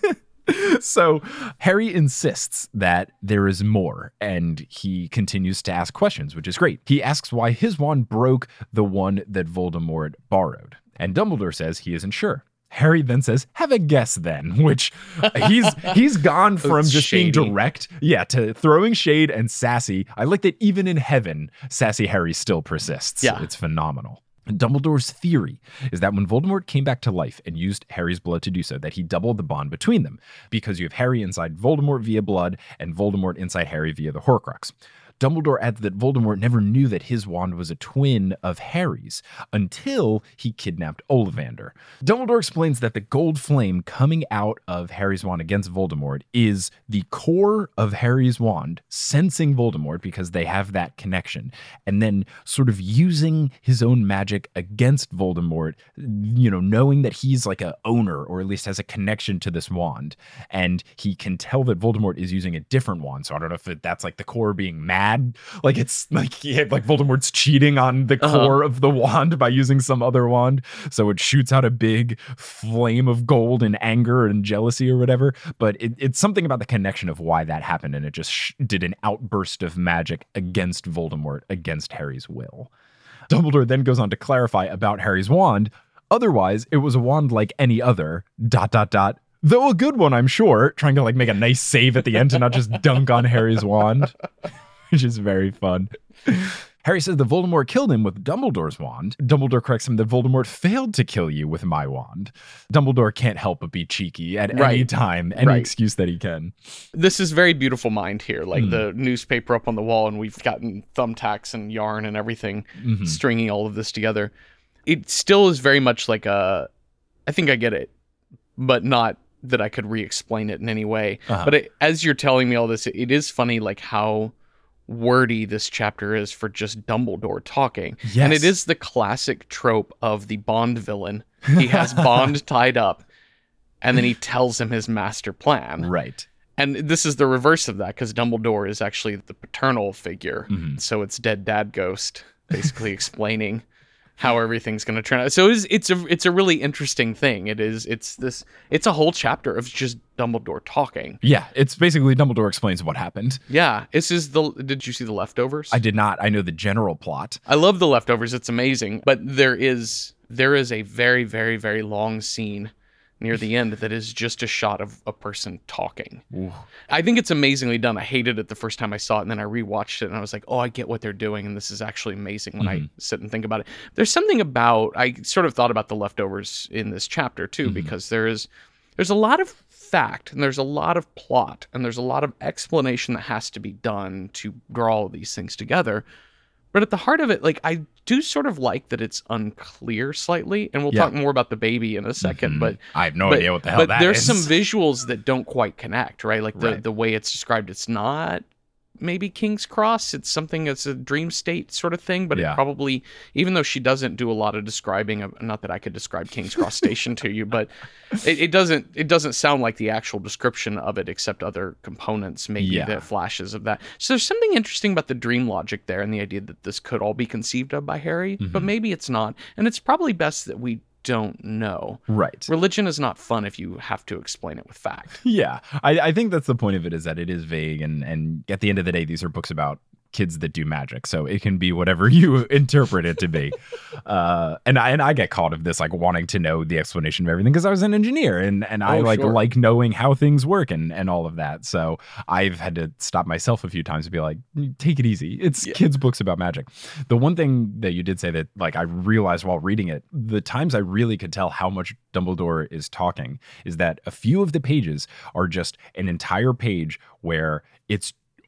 Speaker 1: So Harry insists that there is more, and he continues to ask questions, which is great. He asks why his wand broke the one that Voldemort borrowed, and Dumbledore says he isn't sure. Harry then says, "Have a guess then," which he's he's gone from
Speaker 2: It's
Speaker 1: just
Speaker 2: shady.
Speaker 1: being direct, yeah, to throwing shade and sassy. I like that even in heaven, sassy Harry still persists.
Speaker 2: Yeah.
Speaker 1: It's phenomenal. Dumbledore's theory is that when Voldemort came back to life and used Harry's blood to do so, that he doubled the bond between them, because you have Harry inside Voldemort via blood and Voldemort inside Harry via the Horcrux. Dumbledore adds that Voldemort never knew that his wand was a twin of Harry's until he kidnapped Ollivander. Dumbledore explains that the gold flame coming out of Harry's wand against Voldemort is the core of Harry's wand sensing Voldemort because they have that connection, and then sort of using his own magic against Voldemort, you know, knowing that he's like a owner or at least has a connection to this wand, and he can tell that Voldemort is using a different wand. So I don't know if it, that's like the core being mad. Like it's like yeah, like Voldemort's cheating on the
Speaker 2: Uh-huh.
Speaker 1: core of the wand by using some other wand, so it shoots out a big flame of gold and anger and jealousy or whatever. But it, it's something about the connection of why that happened, and it just sh- did an outburst of magic against Voldemort, against Harry's will. Dumbledore then goes on to clarify about Harry's wand. Otherwise, it was a wand like any other. Dot dot dot. Though a good one, I'm sure. Trying to like make a nice save at the end to not just dunk on Harry's wand. Which is very fun. Harry says that Voldemort killed him with Dumbledore's wand. Dumbledore corrects him that Voldemort failed to kill you with my wand. Dumbledore can't help but be cheeky at any
Speaker 2: Right.
Speaker 1: time, any
Speaker 2: Right.
Speaker 1: excuse that he can.
Speaker 2: This is very beautiful mind here, like
Speaker 1: Mm.
Speaker 2: the newspaper up on the wall, and we've gotten thumbtacks and yarn and everything
Speaker 1: Mhm.
Speaker 2: stringing all of this together. It still is very much like a, I think I get it, but not that I could re-explain it in any way.
Speaker 1: Uh-huh.
Speaker 2: But it, as you're telling me all this, it, it is funny like how wordy this chapter is for just Dumbledore talking.
Speaker 1: Yes.
Speaker 2: And it is the classic trope of the Bond villain. He has Bond tied up, and then he tells him his master plan.
Speaker 1: Right.
Speaker 2: And this is the reverse of that, because Dumbledore is actually the paternal figure.
Speaker 1: Mhm.
Speaker 2: So it's dead dad ghost, basically explaining how everything's going to turn out. So it's it's a it's a really interesting thing. It is it's this it's a whole chapter of just Dumbledore talking.
Speaker 1: Yeah, it's basically Dumbledore explains what happened.
Speaker 2: Yeah, this is the. Did you see The Leftovers?
Speaker 1: I did not. I know the general plot.
Speaker 2: I love The Leftovers. It's amazing, but there is there is a very very very long scene near the end that is just a shot of a person talking.
Speaker 1: Ooh.
Speaker 2: I think it's amazingly done. I hated it the first time I saw it, and then I rewatched it, and I was like, oh, I get what they're doing, and this is actually amazing when
Speaker 1: Mhm.
Speaker 2: I sit and think about it. There's something about, I sort of thought about The Leftovers in this chapter, too,
Speaker 1: Mhm.
Speaker 2: because there is, there's a lot of fact, and there's a lot of plot, and there's a lot of explanation that has to be done to draw all these things together. But at the heart of it, like, I do sort of like that it's unclear slightly, and we'll
Speaker 1: Yeah.
Speaker 2: talk more about the baby in a second,
Speaker 1: Mhm.
Speaker 2: but
Speaker 1: I have no
Speaker 2: but,
Speaker 1: idea what the hell
Speaker 2: but
Speaker 1: that
Speaker 2: there's
Speaker 1: is.
Speaker 2: some visuals that don't quite connect, right? Like the,
Speaker 1: Right.
Speaker 2: the way it's described, it's not maybe King's Cross. It's something that's a dream state sort of thing, but
Speaker 1: Yeah.
Speaker 2: it probably, even though she doesn't do a lot of describing of, not that I could describe King's Cross Station to you, but it, it doesn't it doesn't sound like the actual description of it, except other components, maybe
Speaker 1: Yeah.
Speaker 2: the flashes of that. So there's something interesting about the dream logic there and the idea that this could all be conceived of by Harry, but
Speaker 1: Mhm.
Speaker 2: maybe it's not. And it's probably best that we don't know.
Speaker 1: Right.
Speaker 2: Religion is not fun if you have to explain it with fact.
Speaker 1: Yeah, I, I think that's the point of it, is that it is vague, and and at the end of the day, these are books about kids that do magic, so it can be whatever you interpret it to be. uh, and I and I get caught of this, like wanting to know the explanation of everything because I was an engineer, and and I
Speaker 2: Oh,
Speaker 1: like
Speaker 2: sure.
Speaker 1: like knowing how things work and and all of that. So I've had to stop myself a few times to be like, take it easy. It's
Speaker 2: Yeah.
Speaker 1: kids' books about magic. The one thing that you did say that like I realized while reading it, the times I really could tell how much Dumbledore is talking is that a few of the pages are just an entire page where it's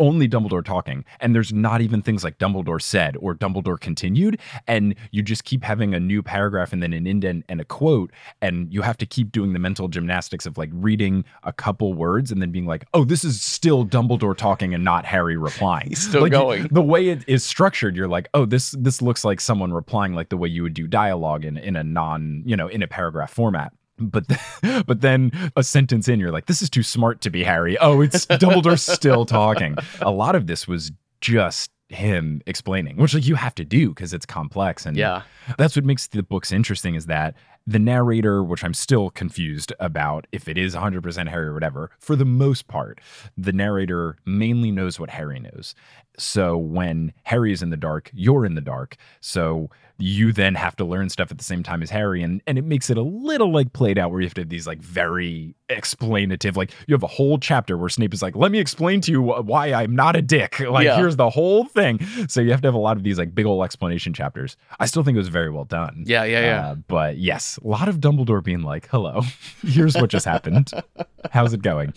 Speaker 1: only Dumbledore talking, and there's not even things like Dumbledore said or Dumbledore continued, and you just keep having a new paragraph and then an indent and a quote, and you have to keep doing the mental gymnastics of like reading a couple words and then being like, oh, this is still Dumbledore talking and not Harry replying.
Speaker 2: He's still
Speaker 1: like,
Speaker 2: going.
Speaker 1: The way it is structured, you're like, oh, this this looks like someone replying like the way you would do dialogue in, in a non, you know, in a paragraph format. But th- but then a sentence in, you're like, this is too smart to be Harry. Oh, it's Dumbledore still talking. A lot of this was just him explaining, which like you have to do because it's complex. And
Speaker 2: yeah,
Speaker 1: that's what makes the books interesting, is that the narrator, which I'm still confused about if it is one hundred percent Harry or whatever, for the most part, the narrator mainly knows what Harry knows. So when Harry is in the dark, you're in the dark. So you then have to learn stuff at the same time as Harry. And, and it makes it a little like played out where you have to have these like very explanative, like you have a whole chapter where Snape is like, let me explain to you why I'm not a dick. Like,
Speaker 2: yeah.
Speaker 1: here's the whole thing. So you have to have a lot of these like big old explanation chapters. I still think it was very well done.
Speaker 2: Yeah, yeah, yeah.
Speaker 1: Uh, but yes, a lot of Dumbledore being like, hello, here's what just happened. How's it going?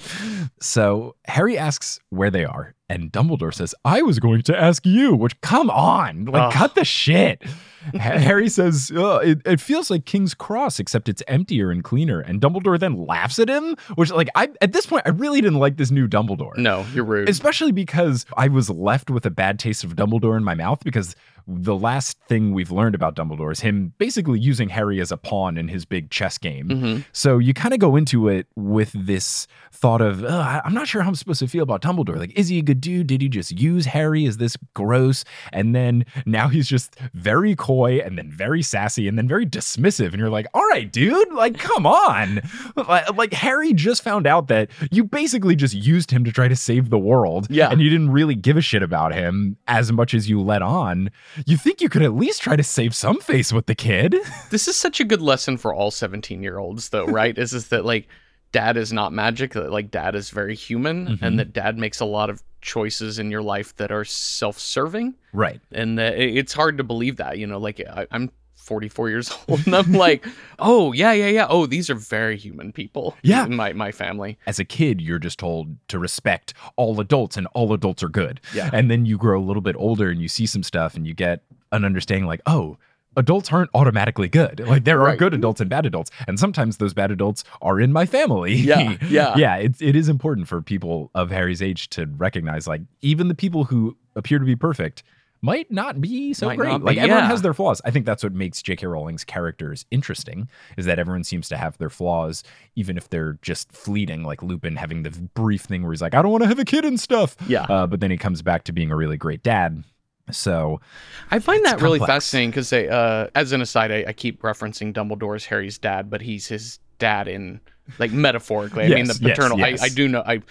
Speaker 1: So Harry asks where they are. And Dumbledore says, I was going to ask you, which, come on, like,
Speaker 2: Ugh.
Speaker 1: cut the shit. Harry says, oh, it, it feels like King's Cross, except it's emptier and cleaner. And Dumbledore then laughs at him, which, like, I at this point, I really didn't like this new Dumbledore.
Speaker 2: No, you're rude.
Speaker 1: Especially because I was left with a bad taste of Dumbledore in my mouth, because the last thing we've learned about Dumbledore is him basically using Harry as a pawn in his big chess game.
Speaker 2: Mm-hmm.
Speaker 1: So you kind of go into it with this thought of, I'm not sure how I'm supposed to feel about Dumbledore. Like, is he a good dude? Did he just use Harry? Is this gross? And then now he's just very coy and then very sassy and then very dismissive. And you're like, all right, dude, like, come on. Like, Harry just found out that you basically just used him to try to save the world.
Speaker 2: Yeah.
Speaker 1: And you didn't really give a shit about him as much as you let on. You think you could at least try to save some face with the kid.
Speaker 2: This is such a good lesson for all seventeen year olds though, right? is is that like dad is not magic, that like dad is very human, mm-hmm. and that dad makes a lot of choices in your life that are self-serving.
Speaker 1: Right.
Speaker 2: And that it's hard to believe that, you know, like I, I'm forty-four years old and I'm like, oh yeah, yeah, yeah. Oh, these are very human people.
Speaker 1: Yeah.
Speaker 2: In my, my family.
Speaker 1: As a kid, you're just told to respect all adults and all adults are good.
Speaker 2: Yeah.
Speaker 1: And then you grow a little bit older and you see some stuff and you get an understanding like, oh, adults aren't automatically good. Like there are
Speaker 2: right.
Speaker 1: good adults and bad adults. And sometimes those bad adults are in my family.
Speaker 2: Yeah. Yeah.
Speaker 1: yeah. It, it is important for people of Harry's age to recognize like even the people who appear to be perfect might not be so
Speaker 2: Might
Speaker 1: great.
Speaker 2: not be,
Speaker 1: like everyone
Speaker 2: yeah.
Speaker 1: has their flaws. I think that's what makes J K Rowling's characters interesting, is that everyone seems to have their flaws, even if they're just fleeting, like Lupin having the brief thing where he's like, I don't want to have a kid and stuff.
Speaker 2: Yeah.
Speaker 1: Uh, but then he comes back to being a really great dad. So
Speaker 2: I find that really
Speaker 1: complex.
Speaker 2: fascinating because uh, as an aside, I, I keep referencing Dumbledore as Harry's dad, but he's his dad in like metaphorically. I
Speaker 1: Yes,
Speaker 2: mean, the
Speaker 1: yes,
Speaker 2: paternal,
Speaker 1: yes.
Speaker 2: I, I do know. I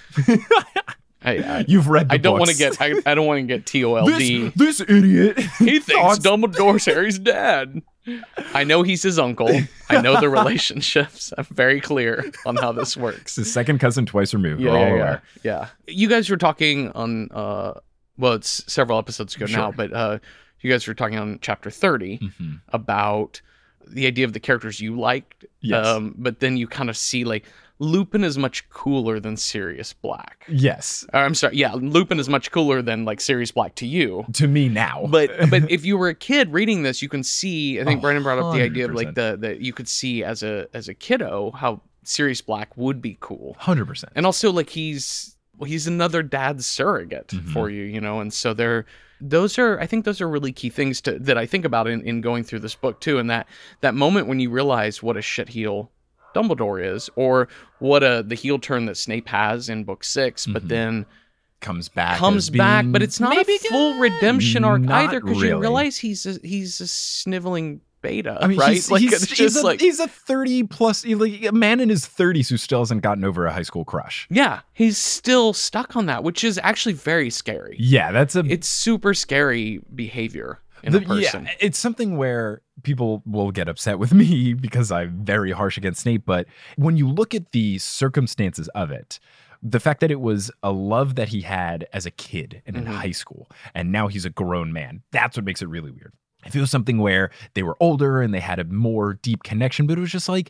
Speaker 2: I, I,
Speaker 1: You've read the
Speaker 2: I don't want to
Speaker 1: books.
Speaker 2: get I, I don't want to get T O L D.
Speaker 1: This, this idiot.
Speaker 2: He thinks
Speaker 1: thoughts-
Speaker 2: Dumbledore's Harry's dad. I know he's his uncle. I know the relationships. I'm very clear on how this works.
Speaker 1: His second cousin twice removed.
Speaker 2: Yeah,
Speaker 1: We're all
Speaker 2: yeah, yeah,
Speaker 1: aware.
Speaker 2: yeah. You guys were talking on uh well, it's several episodes ago
Speaker 1: Sure.
Speaker 2: now, but uh you guys were talking on chapter thirty
Speaker 1: Mhm.
Speaker 2: about the idea of the characters you liked.
Speaker 1: Yes.
Speaker 2: Um, but then you kind of see like Lupin is much cooler than Sirius Black.
Speaker 1: Yes.
Speaker 2: Or, I'm sorry, yeah, Lupin is much cooler than like Sirius Black to you.
Speaker 1: To me now.
Speaker 2: But but if you were a kid reading this, you can see. I think
Speaker 1: A
Speaker 2: Brandon brought up the idea of
Speaker 1: hundred
Speaker 2: like the that you could see as a as a kiddo how Sirius Black would be cool,
Speaker 1: one hundred percent.
Speaker 2: and also like he's well, he's another dad's surrogate
Speaker 1: Mhm.
Speaker 2: for you, you know. And so they're those are I think those are really key things to that I think about in, in going through this book too, and that that moment when you realize what a shitheel Dumbledore is, or what a the heel turn that Snape has in book six, but
Speaker 1: Mhm.
Speaker 2: then
Speaker 1: Comes back.
Speaker 2: comes
Speaker 1: as
Speaker 2: back,
Speaker 1: being
Speaker 2: but it's not
Speaker 1: maybe
Speaker 2: a full
Speaker 1: good.
Speaker 2: redemption arc
Speaker 1: Not
Speaker 2: either, because you
Speaker 1: really.
Speaker 2: realize he's a, he's a sniveling beta,
Speaker 1: I mean,
Speaker 2: right?
Speaker 1: he's,
Speaker 2: like
Speaker 1: he's,
Speaker 2: it's
Speaker 1: he's
Speaker 2: just
Speaker 1: a,
Speaker 2: like
Speaker 1: he's a thirty plus, like, a man in his thirties who still hasn't gotten over a high school crush.
Speaker 2: yeah, he's still stuck on that, which is actually very scary.
Speaker 1: Yeah, that's a
Speaker 2: It's super scary behavior in
Speaker 1: the-
Speaker 2: a person.
Speaker 1: Yeah, it's something where people will get upset with me because I'm very harsh against Snape. But when you look at the circumstances of it, the fact that it was a love that he had as a kid and in
Speaker 2: Mhm.
Speaker 1: high school, and now he's a grown man, that's what makes it really weird. If it was something where they were older and they had a more deep connection, but it was just like,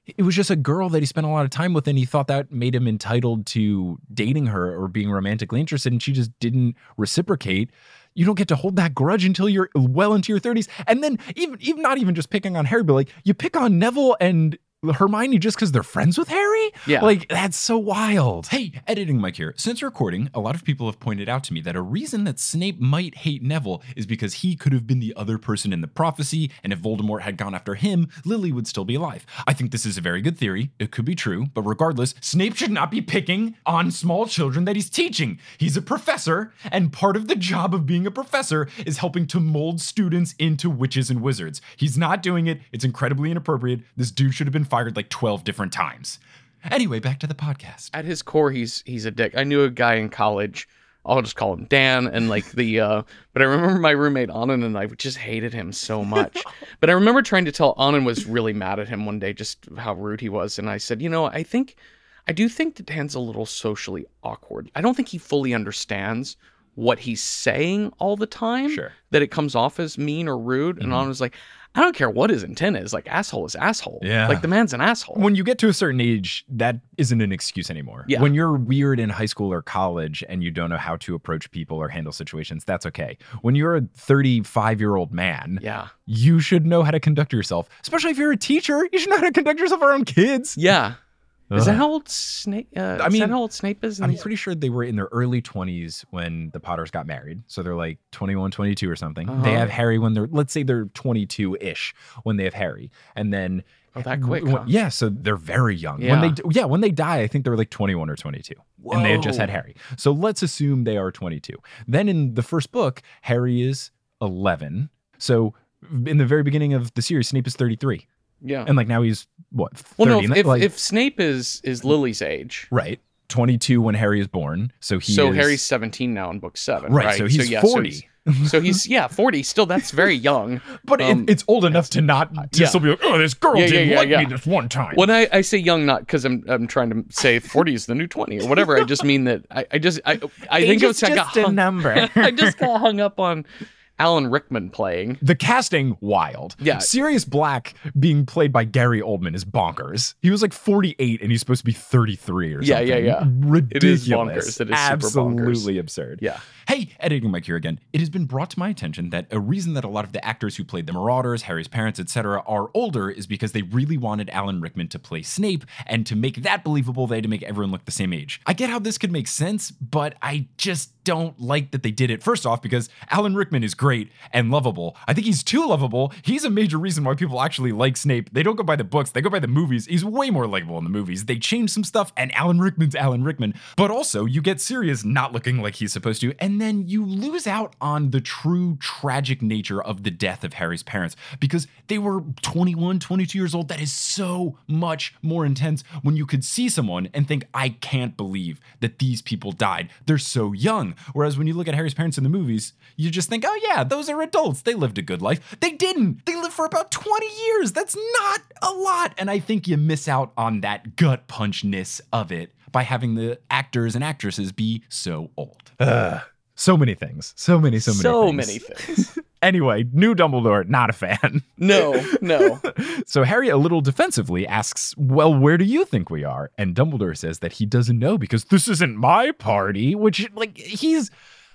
Speaker 1: it was just a girl that he spent a lot of time with, and he thought that made him entitled to dating her or being romantically interested, and she just didn't reciprocate. You don't get to hold that grudge until you're well into your thirties. And then even, even not even just picking on Harry, but like you pick on Neville and Hermione just because they're friends with Harry?
Speaker 2: Yeah.
Speaker 1: Like, that's so wild. Hey, editing Mike here. Since recording, a lot of people have pointed out to me that a reason that Snape might hate Neville is because he could have been the other person in the prophecy, and if Voldemort had gone after him, Lily would still be alive. I think this is a very good theory. It could be true, but regardless, Snape should not be picking on small children that he's teaching. He's a professor, and part of the job of being a professor is helping to mold students into witches and wizards. He's not doing it. It's incredibly inappropriate. This dude should have been fired like twelve different times. Anyway, back to the podcast.
Speaker 2: At his core, he's he's a dick. I knew a guy in college. I'll just call him Dan, and like the. Uh, but I remember my roommate Anand and I just hated him so much. But I remember trying to tell Anand was really mad at him one day, just how rude he was, and I said, you know, I think, I do think that Dan's a little socially awkward. I don't think he fully understands what he's saying all the time.
Speaker 1: Sure.
Speaker 2: That it comes off as mean or rude, and
Speaker 1: Mhm.
Speaker 2: Anand was like, I don't care what his intent is. Like, asshole is asshole.
Speaker 1: Yeah.
Speaker 2: Like, the man's an asshole.
Speaker 1: When you get to a certain age, that isn't an excuse anymore.
Speaker 2: Yeah.
Speaker 1: When you're weird in high school or college and you don't know how to approach people or handle situations, that's okay. When you're a thirty-five-year-old man,
Speaker 2: Yeah.
Speaker 1: you should know how to conduct yourself. Especially if you're a teacher, you should know how to conduct yourself around kids.
Speaker 2: Yeah. Is that
Speaker 1: Ugh.
Speaker 2: how old Snape? Uh,
Speaker 1: I
Speaker 2: is
Speaker 1: mean,
Speaker 2: that how old Snape is? in
Speaker 1: I'm
Speaker 2: these-
Speaker 1: pretty sure they were in their early twenties when the Potters got married. So they're like twenty-one, twenty-two or something.
Speaker 2: Uh-huh.
Speaker 1: They have Harry when they're, let's say they're twenty-two-ish when they have Harry. And then...
Speaker 2: Oh, that quick,
Speaker 1: when-
Speaker 2: huh?
Speaker 1: Yeah, so they're very young.
Speaker 2: Yeah.
Speaker 1: When they d- yeah, when they die, I think they were like twenty-one or twenty-two. And they had just had
Speaker 2: Whoa.
Speaker 1: Harry. So let's assume they are twenty-two. Then in the first book, Harry is eleven. So in the very beginning of the series, Snape is thirty-three.
Speaker 2: Yeah.
Speaker 1: And like now he's what? thirty?
Speaker 2: Well, no. If, if,
Speaker 1: like,
Speaker 2: if Snape is is Lily's age,
Speaker 1: right. twenty-two when Harry is born. So he
Speaker 2: so
Speaker 1: is,
Speaker 2: Harry's seventeen now in book seven,
Speaker 1: right,
Speaker 2: right?
Speaker 1: so he's
Speaker 2: yeah,
Speaker 1: forty.
Speaker 2: So he's, so he's yeah forty. Still, that's very young.
Speaker 1: But it-
Speaker 2: Um,
Speaker 1: it's old enough to not to
Speaker 2: yeah.
Speaker 1: still be like, oh, this girl
Speaker 2: Yeah, yeah,
Speaker 1: didn't
Speaker 2: yeah,
Speaker 1: like
Speaker 2: yeah.
Speaker 1: me this one time.
Speaker 2: When I, I say young, not because I'm I'm trying to say forty is the new twenty or whatever. I just mean that I, I just I I think it was I got hung,
Speaker 1: number.
Speaker 2: I just got hung up on Alan Rickman playing.
Speaker 1: The casting, wild.
Speaker 2: Yeah.
Speaker 1: Sirius Black being played by Gary Oldman is bonkers. He was like forty-eight and he's supposed to be thirty-three or
Speaker 2: Yeah,
Speaker 1: something.
Speaker 2: yeah, yeah.
Speaker 1: Ridiculous.
Speaker 2: It is bonkers. It is super bonkers.
Speaker 1: Absolutely absurd.
Speaker 2: Yeah.
Speaker 1: Hey, editing Mike here again. It has been brought to my attention that a reason that a lot of the actors who played the Marauders, Harry's parents, et cetera, are older is because they really wanted Alan Rickman to play Snape, and to make that believable, they had to make everyone look the same age. I get how this could make sense, but I just don't like that they did it. First off, because Alan Rickman is great and lovable. I think he's too lovable. He's a major reason why people actually like Snape. They don't go by the books, they go by the movies. He's way more likable in the movies. They changed some stuff, and Alan Rickman's Alan Rickman. But also, you get Sirius not looking like he's supposed to, and then you lose out on the true tragic nature of the death of Harry's parents, because they were twenty-one, twenty-two years old. That is so much more intense when you could see someone and think, I can't believe that these people died. They're so young. Whereas when you look at Harry's parents in the movies, you just think, oh yeah, those are adults. They lived a good life. They didn't. They lived for about twenty years. That's not a lot. And I think you miss out on that gut punchness of it by having the actors and actresses be so old. Ugh. So many things. So many, so many
Speaker 2: so
Speaker 1: things.
Speaker 2: many things.
Speaker 1: Anyway, new Dumbledore, not a fan.
Speaker 2: No, no.
Speaker 1: So Harry, a little defensively, asks, well, where do you think we are? And Dumbledore says that he doesn't know because this isn't my party, which, like, he's...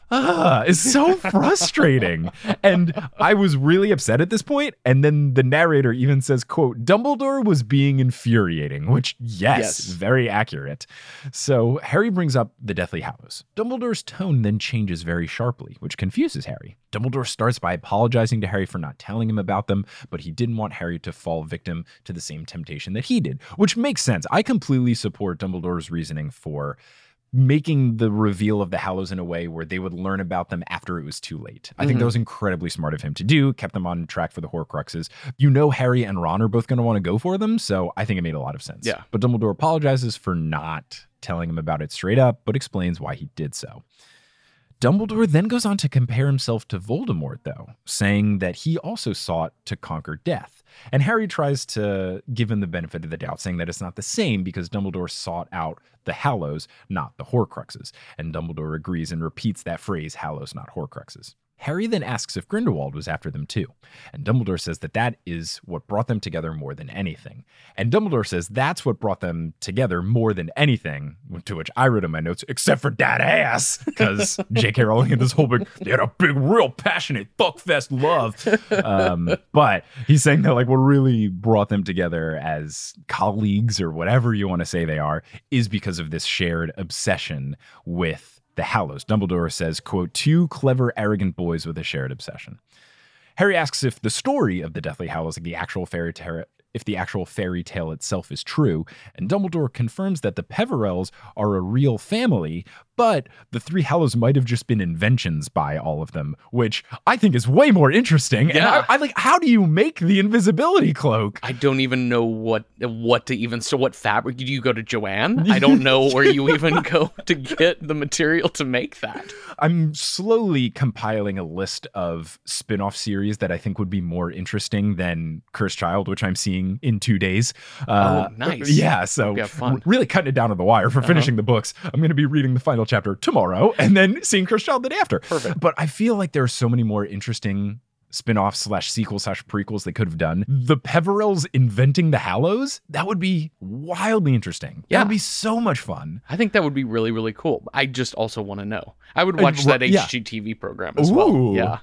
Speaker 1: Ah, is so frustrating. And I was really upset at this point. And then the narrator even says, quote, Dumbledore was being infuriating, which, yes,
Speaker 2: Yes.
Speaker 1: very accurate. So Harry brings up the Deathly Hallows. Dumbledore's tone then changes very sharply, which confuses Harry. Dumbledore starts by apologizing to Harry for not telling him about them, but he didn't want Harry to fall victim to the same temptation that he did, which makes sense. I completely support Dumbledore's reasoning for making the reveal of the Hallows in a way where they would learn about them after it was too late. I think
Speaker 2: Mhm.
Speaker 1: that was incredibly smart of him to do, kept them on track for the Horcruxes. You know Harry and Ron are both going to want to go for them, so I think it made a lot of sense.
Speaker 2: Yeah.
Speaker 1: But Dumbledore apologizes for not telling him about it straight up, but explains why he did so. Dumbledore then goes on to compare himself to Voldemort, though, saying that he also sought to conquer death. And Harry tries to give him the benefit of the doubt, saying that it's not the same because Dumbledore sought out the Hallows, not the Horcruxes. And Dumbledore agrees and repeats that phrase, Hallows, not Horcruxes. Harry then asks if Grindelwald was after them too, and Dumbledore says that that is what brought them together more than anything. And Dumbledore says that's what brought them together more than anything, to which I wrote in my notes, except for that ass, because J K Rowling had this whole big, they had a big, real passionate fuckfest love. Um, but he's saying that like what really brought them together as colleagues or whatever you want to say they are is because of this shared obsession with the Hallows. Dumbledore says, quote, two clever, arrogant boys with a shared obsession. Harry asks if the story of the Deathly Hallows, like the actual fairy tale, if the actual fairy tale itself is true, and Dumbledore confirms that the Peverells are a real family, but the three Hallows might have just been inventions by all of them, which I think is way more interesting.
Speaker 2: Yeah.
Speaker 1: And I, I like, how do you make the invisibility cloak?
Speaker 2: I don't even know what what to even, so what fabric, do you go to Joanne? I don't know where you even go to get the material to make that.
Speaker 1: I'm slowly compiling a list of spin-off series that I think would be more interesting than Cursed Child, which I'm seeing in two days. Uh,
Speaker 2: oh, nice.
Speaker 1: Yeah, so
Speaker 2: fun.
Speaker 1: really cutting it down to the wire for finishing uh-huh. the books. I'm going to be reading the final chapter tomorrow and then seeing Cursed Child the day after.
Speaker 2: Perfect.
Speaker 1: But I feel like there are so many more interesting spin-off slash sequel slash prequels they could have done. The Peverells inventing the Hallows, that would be wildly interesting.
Speaker 2: Yeah.
Speaker 1: That would be so much fun.
Speaker 2: I think that would be really, really cool. I just also want to know. I would watch
Speaker 1: uh,
Speaker 2: that
Speaker 1: yeah.
Speaker 2: H G T V program as
Speaker 1: Ooh.
Speaker 2: well. Yeah.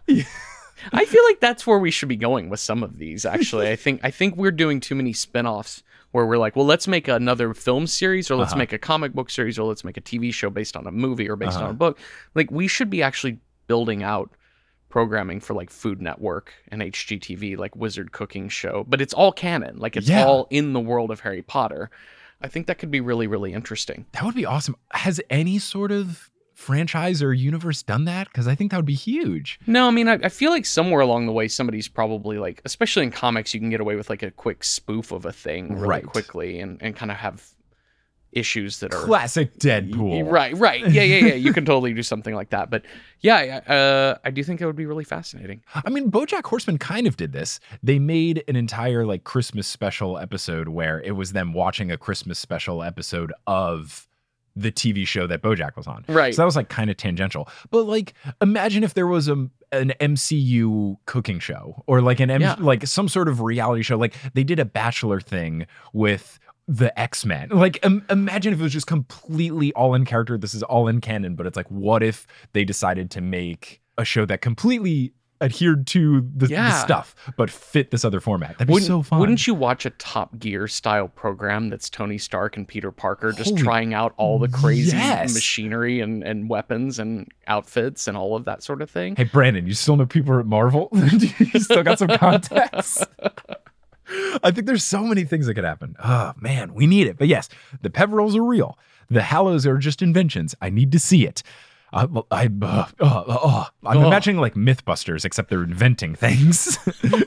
Speaker 2: I feel like that's where we should be going with some of these, actually. I think I think we're doing too many spin-offs where we're like, well, let's make another film series, or let's
Speaker 1: uh-huh.
Speaker 2: make a comic book series, or let's make a T V show based on a movie or based
Speaker 1: uh-huh.
Speaker 2: on a book. Like, we should be actually building out programming for like Food Network and H G T V, like Wizard Cooking Show, but it's all canon. Like, it's
Speaker 1: yeah.
Speaker 2: all in the world of Harry Potter. I think that could be really, really interesting.
Speaker 1: That would be awesome. Has any sort of franchise or universe done that? Because I think that would be huge.
Speaker 2: No, I mean, I, I feel like somewhere along the way, somebody's probably like, especially in comics, you can get away with like a quick spoof of a thing really
Speaker 1: right.
Speaker 2: quickly and, and kind of have issues that are
Speaker 1: classic Deadpool.
Speaker 2: Right, right. Yeah, yeah, yeah. You can totally do something like that. But yeah, uh, I do think that would be really fascinating.
Speaker 1: I mean, BoJack Horseman kind of did this. They made an entire like Christmas special episode where it was them watching a Christmas special episode of the T V show that BoJack was on.
Speaker 2: Right.
Speaker 1: So that was like kind of tangential. But like, imagine if there was a an M C U cooking show or like an M-
Speaker 2: yeah.
Speaker 1: like some sort of reality show. Like they did a Bachelor thing with the X-Men. Like um, imagine if it was just completely all in character. This is all in canon, but it's like, what if they decided to make a show that completely adhered to the,
Speaker 2: yeah.
Speaker 1: the stuff, but fit this other format? That'd be
Speaker 2: wouldn't,
Speaker 1: so fun.
Speaker 2: Wouldn't you watch a Top Gear style program that's Tony Stark and Peter Parker just
Speaker 1: Holy,
Speaker 2: trying out all the crazy
Speaker 1: yes.
Speaker 2: machinery and, and weapons and outfits and all of that sort of thing?
Speaker 1: Hey, Brandon, you still know people at Marvel? You still got some contacts? I think there's so many things that could happen. Oh, man, we need it. But yes, the Peverells are real. The Hallows are just inventions. I need to see it. Uh, I, uh, uh, uh, I'm
Speaker 2: oh.
Speaker 1: imagining like Mythbusters, except they're inventing things.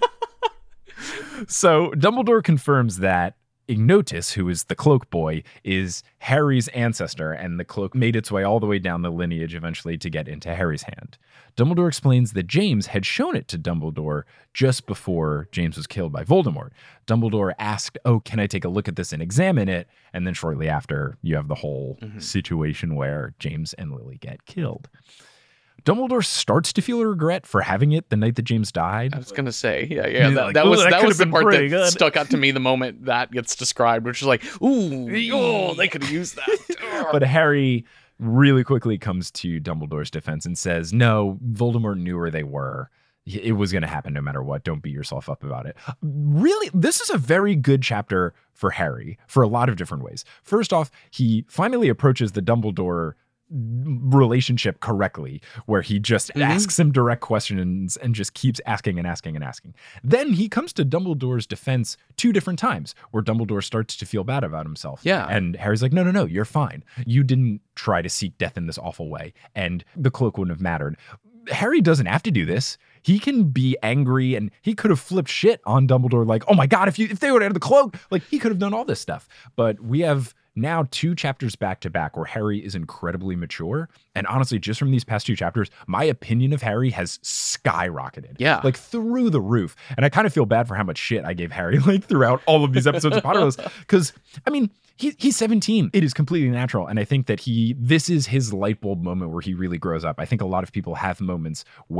Speaker 1: So Dumbledore confirms that Ignotus, who is the cloak boy, is Harry's ancestor, and the cloak made its way all the way down the lineage eventually to get into Harry's hand. Dumbledore explains that James had shown it to Dumbledore just before James was killed by Voldemort. Dumbledore asked, oh, can I take a look at this and examine it? And then shortly after, you have the whole mm-hmm. situation where James and Lily get killed. Dumbledore starts to feel a regret for having it the night that James died.
Speaker 2: I was gonna say, yeah, yeah, that,
Speaker 1: like,
Speaker 2: that was
Speaker 1: that,
Speaker 2: that was the part that
Speaker 1: good.
Speaker 2: stuck out to me the moment that gets described, which is like, ooh, oh, they could have used that.
Speaker 1: But Harry really quickly comes to Dumbledore's defense and says, no, Voldemort knew where they were. It was going to happen no matter what. Don't beat yourself up about it. Really, this is a very good chapter for Harry for a lot of different ways. First off, he finally approaches the Dumbledore relationship correctly, where he just mm-hmm. asks him direct questions and just keeps asking and asking and asking. Then he comes to Dumbledore's defense two different times where Dumbledore starts to feel bad about himself.
Speaker 2: Yeah.
Speaker 1: And Harry's like, no, no, no, you're fine. You didn't try to seek death in this awful way, and the cloak wouldn't have mattered. Harry doesn't have to do this. He can be angry, and he could have flipped shit on Dumbledore like, oh my God, if you if they would have had the cloak, like he could have done all this stuff. But we have now two chapters back to back where Harry is incredibly mature. And honestly, just from these past two chapters, my opinion of Harry has skyrocketed.
Speaker 2: Yeah.
Speaker 1: Like through the roof. And I kind of feel bad for how much shit I gave Harry like throughout all of these episodes of Potterless. Because, I mean, he, he's seventeen. It is completely natural. And I think that he, this is his light bulb moment where he really grows up. I think a lot of people have moments where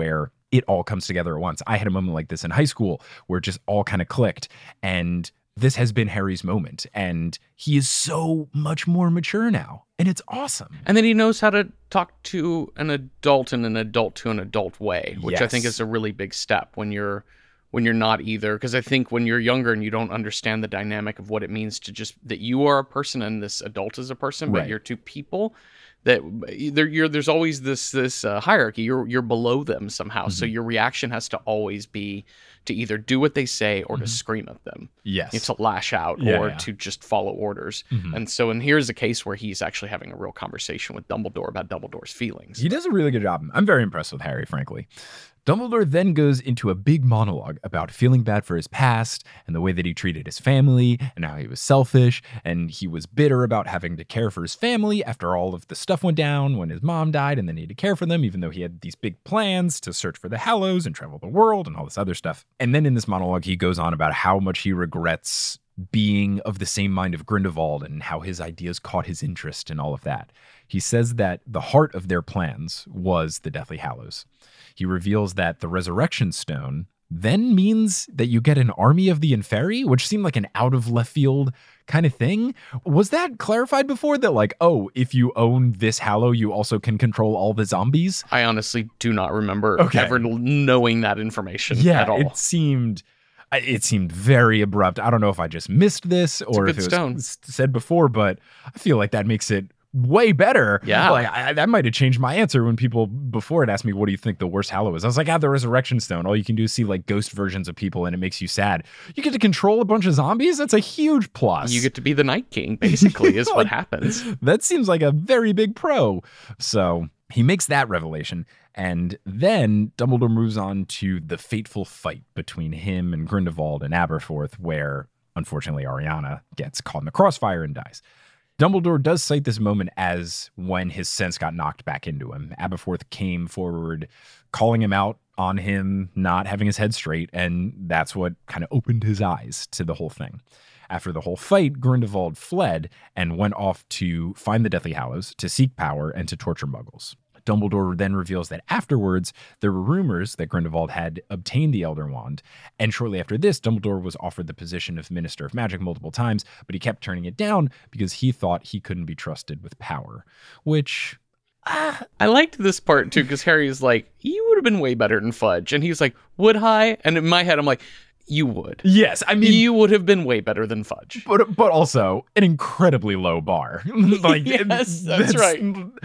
Speaker 1: it all comes together at once. I had a moment like this in high school where it just all kind of clicked. And this has been Harry's moment. And he is so much more mature now. And it's awesome.
Speaker 2: And then he knows how to talk to an adult in an adult to an adult way, which
Speaker 1: Yes.
Speaker 2: I think is a really big step when you're when you're not either. Because I think when you're younger and you don't understand the dynamic of what it means to just that you are a person and this adult is a person, but
Speaker 1: Right.
Speaker 2: you're two people. That there, you're, there's always this this uh, hierarchy. You're you're below them somehow,
Speaker 1: Mm-hmm.
Speaker 2: so your reaction has to always be to either do what they say or to scream at them.
Speaker 1: Yes.
Speaker 2: You know, to lash out
Speaker 1: Yeah,
Speaker 2: or
Speaker 1: yeah.
Speaker 2: to just follow orders.
Speaker 1: Mhm.
Speaker 2: And so, and here's a case where he's actually having a real conversation with Dumbledore about Dumbledore's feelings.
Speaker 1: He does a really good job. I'm very impressed with Harry, frankly. Dumbledore then goes into a big monologue about feeling bad for his past and the way that he treated his family and how he was selfish and he was bitter about having to care for his family after all of the stuff went down when his mom died and then he had to care for them, even though he had these big plans to search for the Hallows and travel the world and all this other stuff. And then in this monologue, he goes on about how much he regrets being of the same mind of Grindelwald and how his ideas caught his interest and all of that. He says that the heart of their plans was the Deathly Hallows. He reveals that the Resurrection Stone then means that you get an army of the Inferi, which seemed like an out of left field kind of thing. Was that clarified before that, like, oh, if you own this Hallow, you also can control all the zombies?
Speaker 2: I honestly do not remember
Speaker 1: Okay.
Speaker 2: ever knowing that information
Speaker 1: Yeah,
Speaker 2: at all.
Speaker 1: it seemed I- it seemed very abrupt. I don't know if I just missed this or
Speaker 2: a
Speaker 1: if
Speaker 2: good
Speaker 1: it
Speaker 2: stone.
Speaker 1: was s- said before, but I feel like that makes it way better.
Speaker 2: Yeah.
Speaker 1: Like I, that might have changed my answer when people before it asked me, what do you think the worst Hallow is? I was like, ah, the Resurrection Stone. All you can do is see like ghost versions of people and it makes you sad. You get to control a bunch of zombies? That's a huge plus.
Speaker 2: You get to be the Night King, basically, is what
Speaker 1: Like,
Speaker 2: happens.
Speaker 1: That seems like a very big pro. So he makes that revelation. And then Dumbledore moves on to the fateful fight between him and Grindelwald and Aberforth, where unfortunately Ariana gets caught in the crossfire and dies. Dumbledore does cite this moment as when his sense got knocked back into him. Aberforth came forward, calling him out on him not having his head straight, and that's what kind of opened his eyes to the whole thing. After the whole fight, Grindelwald fled and went off to find the Deathly Hallows, to seek power, and to torture Muggles. Dumbledore then reveals that afterwards, there were rumors that Grindelwald had obtained the Elder Wand, and shortly after this, Dumbledore was offered the position of Minister of Magic multiple times, but he kept turning it down because he thought he couldn't be trusted with power, which...
Speaker 2: I liked this part, too, because Harry's like, you would have been way better than Fudge. And he's like, would I? And in my head, I'm like, you would.
Speaker 1: Yes, I mean...
Speaker 2: You would have been way better than Fudge.
Speaker 1: But but also an incredibly low bar. Like
Speaker 2: Yes, that's right.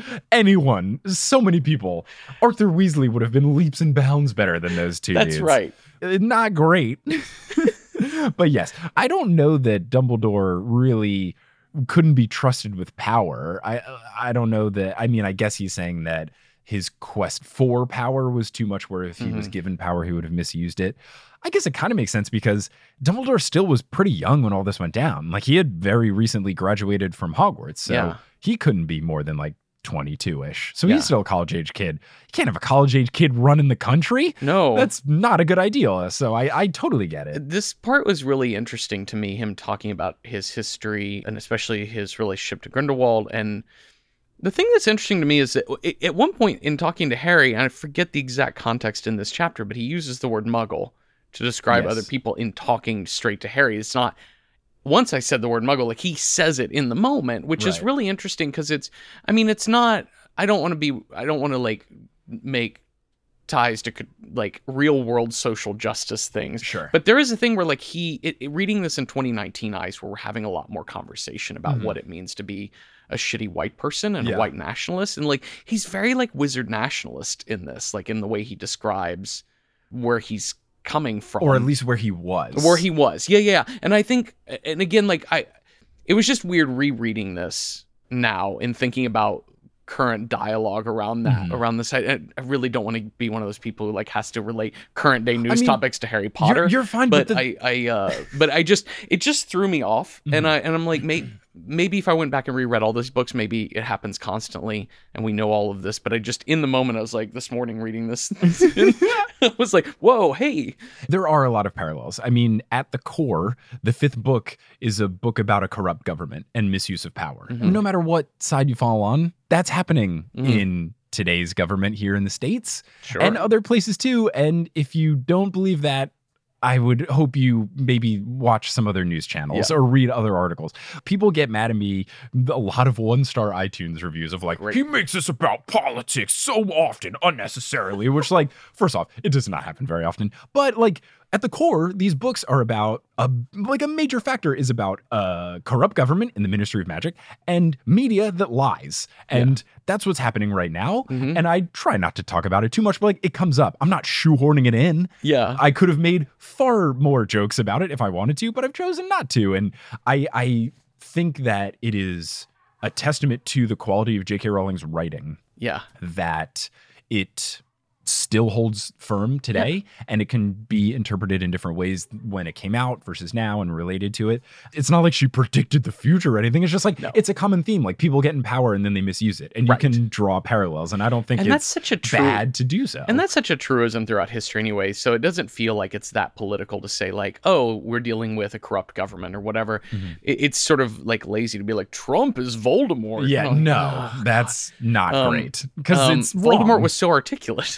Speaker 1: Anyone, so many people. Arthur Weasley would have been leaps and bounds better than those two
Speaker 2: That's
Speaker 1: dudes.
Speaker 2: right.
Speaker 1: Uh, Not great. But yes, I don't know that Dumbledore really couldn't be trusted with power. I I don't know that. I mean, I guess he's saying that his quest for power was too much, where if he was
Speaker 2: Mhm.
Speaker 1: given power, he would have misused it. I guess it kind of makes sense because Dumbledore still was pretty young when all this went down. Like he had very recently graduated from Hogwarts, so
Speaker 2: Yeah.
Speaker 1: he couldn't be more than like twenty-two-ish. So
Speaker 2: Yeah.
Speaker 1: he's still a college-age kid. You can't have a college-age kid running the country.
Speaker 2: No.
Speaker 1: That's not a good idea. So I, I totally get it.
Speaker 2: This part was really interesting to me, him talking about his history and especially his relationship to Grindelwald. And the thing that's interesting to me is that i- at one point in talking to Harry, and I forget the exact context in this chapter, but he uses the word muggle to describe
Speaker 1: Yes.
Speaker 2: other people in talking straight to Harry. It's not, once I said the word muggle, like he says it in the moment, which is
Speaker 1: Right.
Speaker 2: really interesting because it's, I mean, it's not, I don't want to be, I don't want to like make ties to co- like real world social justice things.
Speaker 1: Sure.
Speaker 2: But there is a thing where like he, it, it- reading this in twenty nineteen eyes, where we're having a lot more conversation about
Speaker 1: Mhm.
Speaker 2: what it means to be a shitty white person and
Speaker 1: Yeah.
Speaker 2: a white nationalist. And like, he's very like wizard nationalist in this, like in the way he describes where he's coming from.
Speaker 1: Or at least where he was.
Speaker 2: Where he was. Yeah, yeah. And I think, and again, like I, it was just weird rereading this now and thinking about current dialogue around that,
Speaker 1: Mhm.
Speaker 2: around this. I, I really don't want to be one of those people who like has to relate current day news
Speaker 1: mean,
Speaker 2: topics to Harry Potter.
Speaker 1: You're, you're fine,
Speaker 2: but
Speaker 1: but, the,
Speaker 2: I, I, uh, but I just, it just threw me off, and
Speaker 1: Mhm.
Speaker 2: I, and I'm like, maybe, maybe if I went back and reread all these books, maybe it happens constantly, and we know all of this. But I just, in the moment, I was like, this morning reading this, I was like, whoa, hey,
Speaker 1: there are a lot of parallels. I mean, at the core, the fifth book is a book about a corrupt government and misuse of power.
Speaker 2: Mhm.
Speaker 1: No matter what side you fall on, that's happening
Speaker 2: Mhm.
Speaker 1: in today's government here in the States
Speaker 2: Sure.
Speaker 1: and other places too. And if you don't believe that, I would hope you maybe watch some other news channels
Speaker 2: Yeah.
Speaker 1: or read other articles. People get mad at me, a lot of one-star iTunes reviews of like,
Speaker 2: Right.
Speaker 1: he makes this about politics so often, unnecessarily, which like, first off, it does not happen very often. But like, at the core, these books are about, a like a major factor is about a corrupt government in the Ministry of Magic and media that lies. And that's what's happening right now.
Speaker 2: Mhm.
Speaker 1: And I try not to talk about it too much, but like it comes up. I'm not shoehorning it in.
Speaker 2: Yeah.
Speaker 1: I could have made far more jokes about it if I wanted to, but I've chosen not to. And I I think that it is a testament to the quality of J K. Rowling's writing
Speaker 2: Yeah.
Speaker 1: that it still holds firm today, and it can be interpreted in different ways when it came out versus now and related to it. It's not like she predicted the future or anything. It's just like,
Speaker 2: No.
Speaker 1: it's a common theme. Like people get in power and then they misuse it, and
Speaker 2: Right.
Speaker 1: you can draw parallels. And I don't think
Speaker 2: And
Speaker 1: it's
Speaker 2: that's such a true
Speaker 1: bad to do so.
Speaker 2: And that's such a truism throughout history anyway, so it doesn't feel like it's that political to say like, oh, we're dealing with a corrupt government or whatever.
Speaker 1: Mhm.
Speaker 2: It, it's sort of like lazy to be like, Trump is Voldemort.
Speaker 1: Yeah,
Speaker 2: You know,
Speaker 1: no,
Speaker 2: oh,
Speaker 1: that's not
Speaker 2: Um,
Speaker 1: great because
Speaker 2: um,
Speaker 1: it's
Speaker 2: Voldemort
Speaker 1: wrong.
Speaker 2: was so articulate.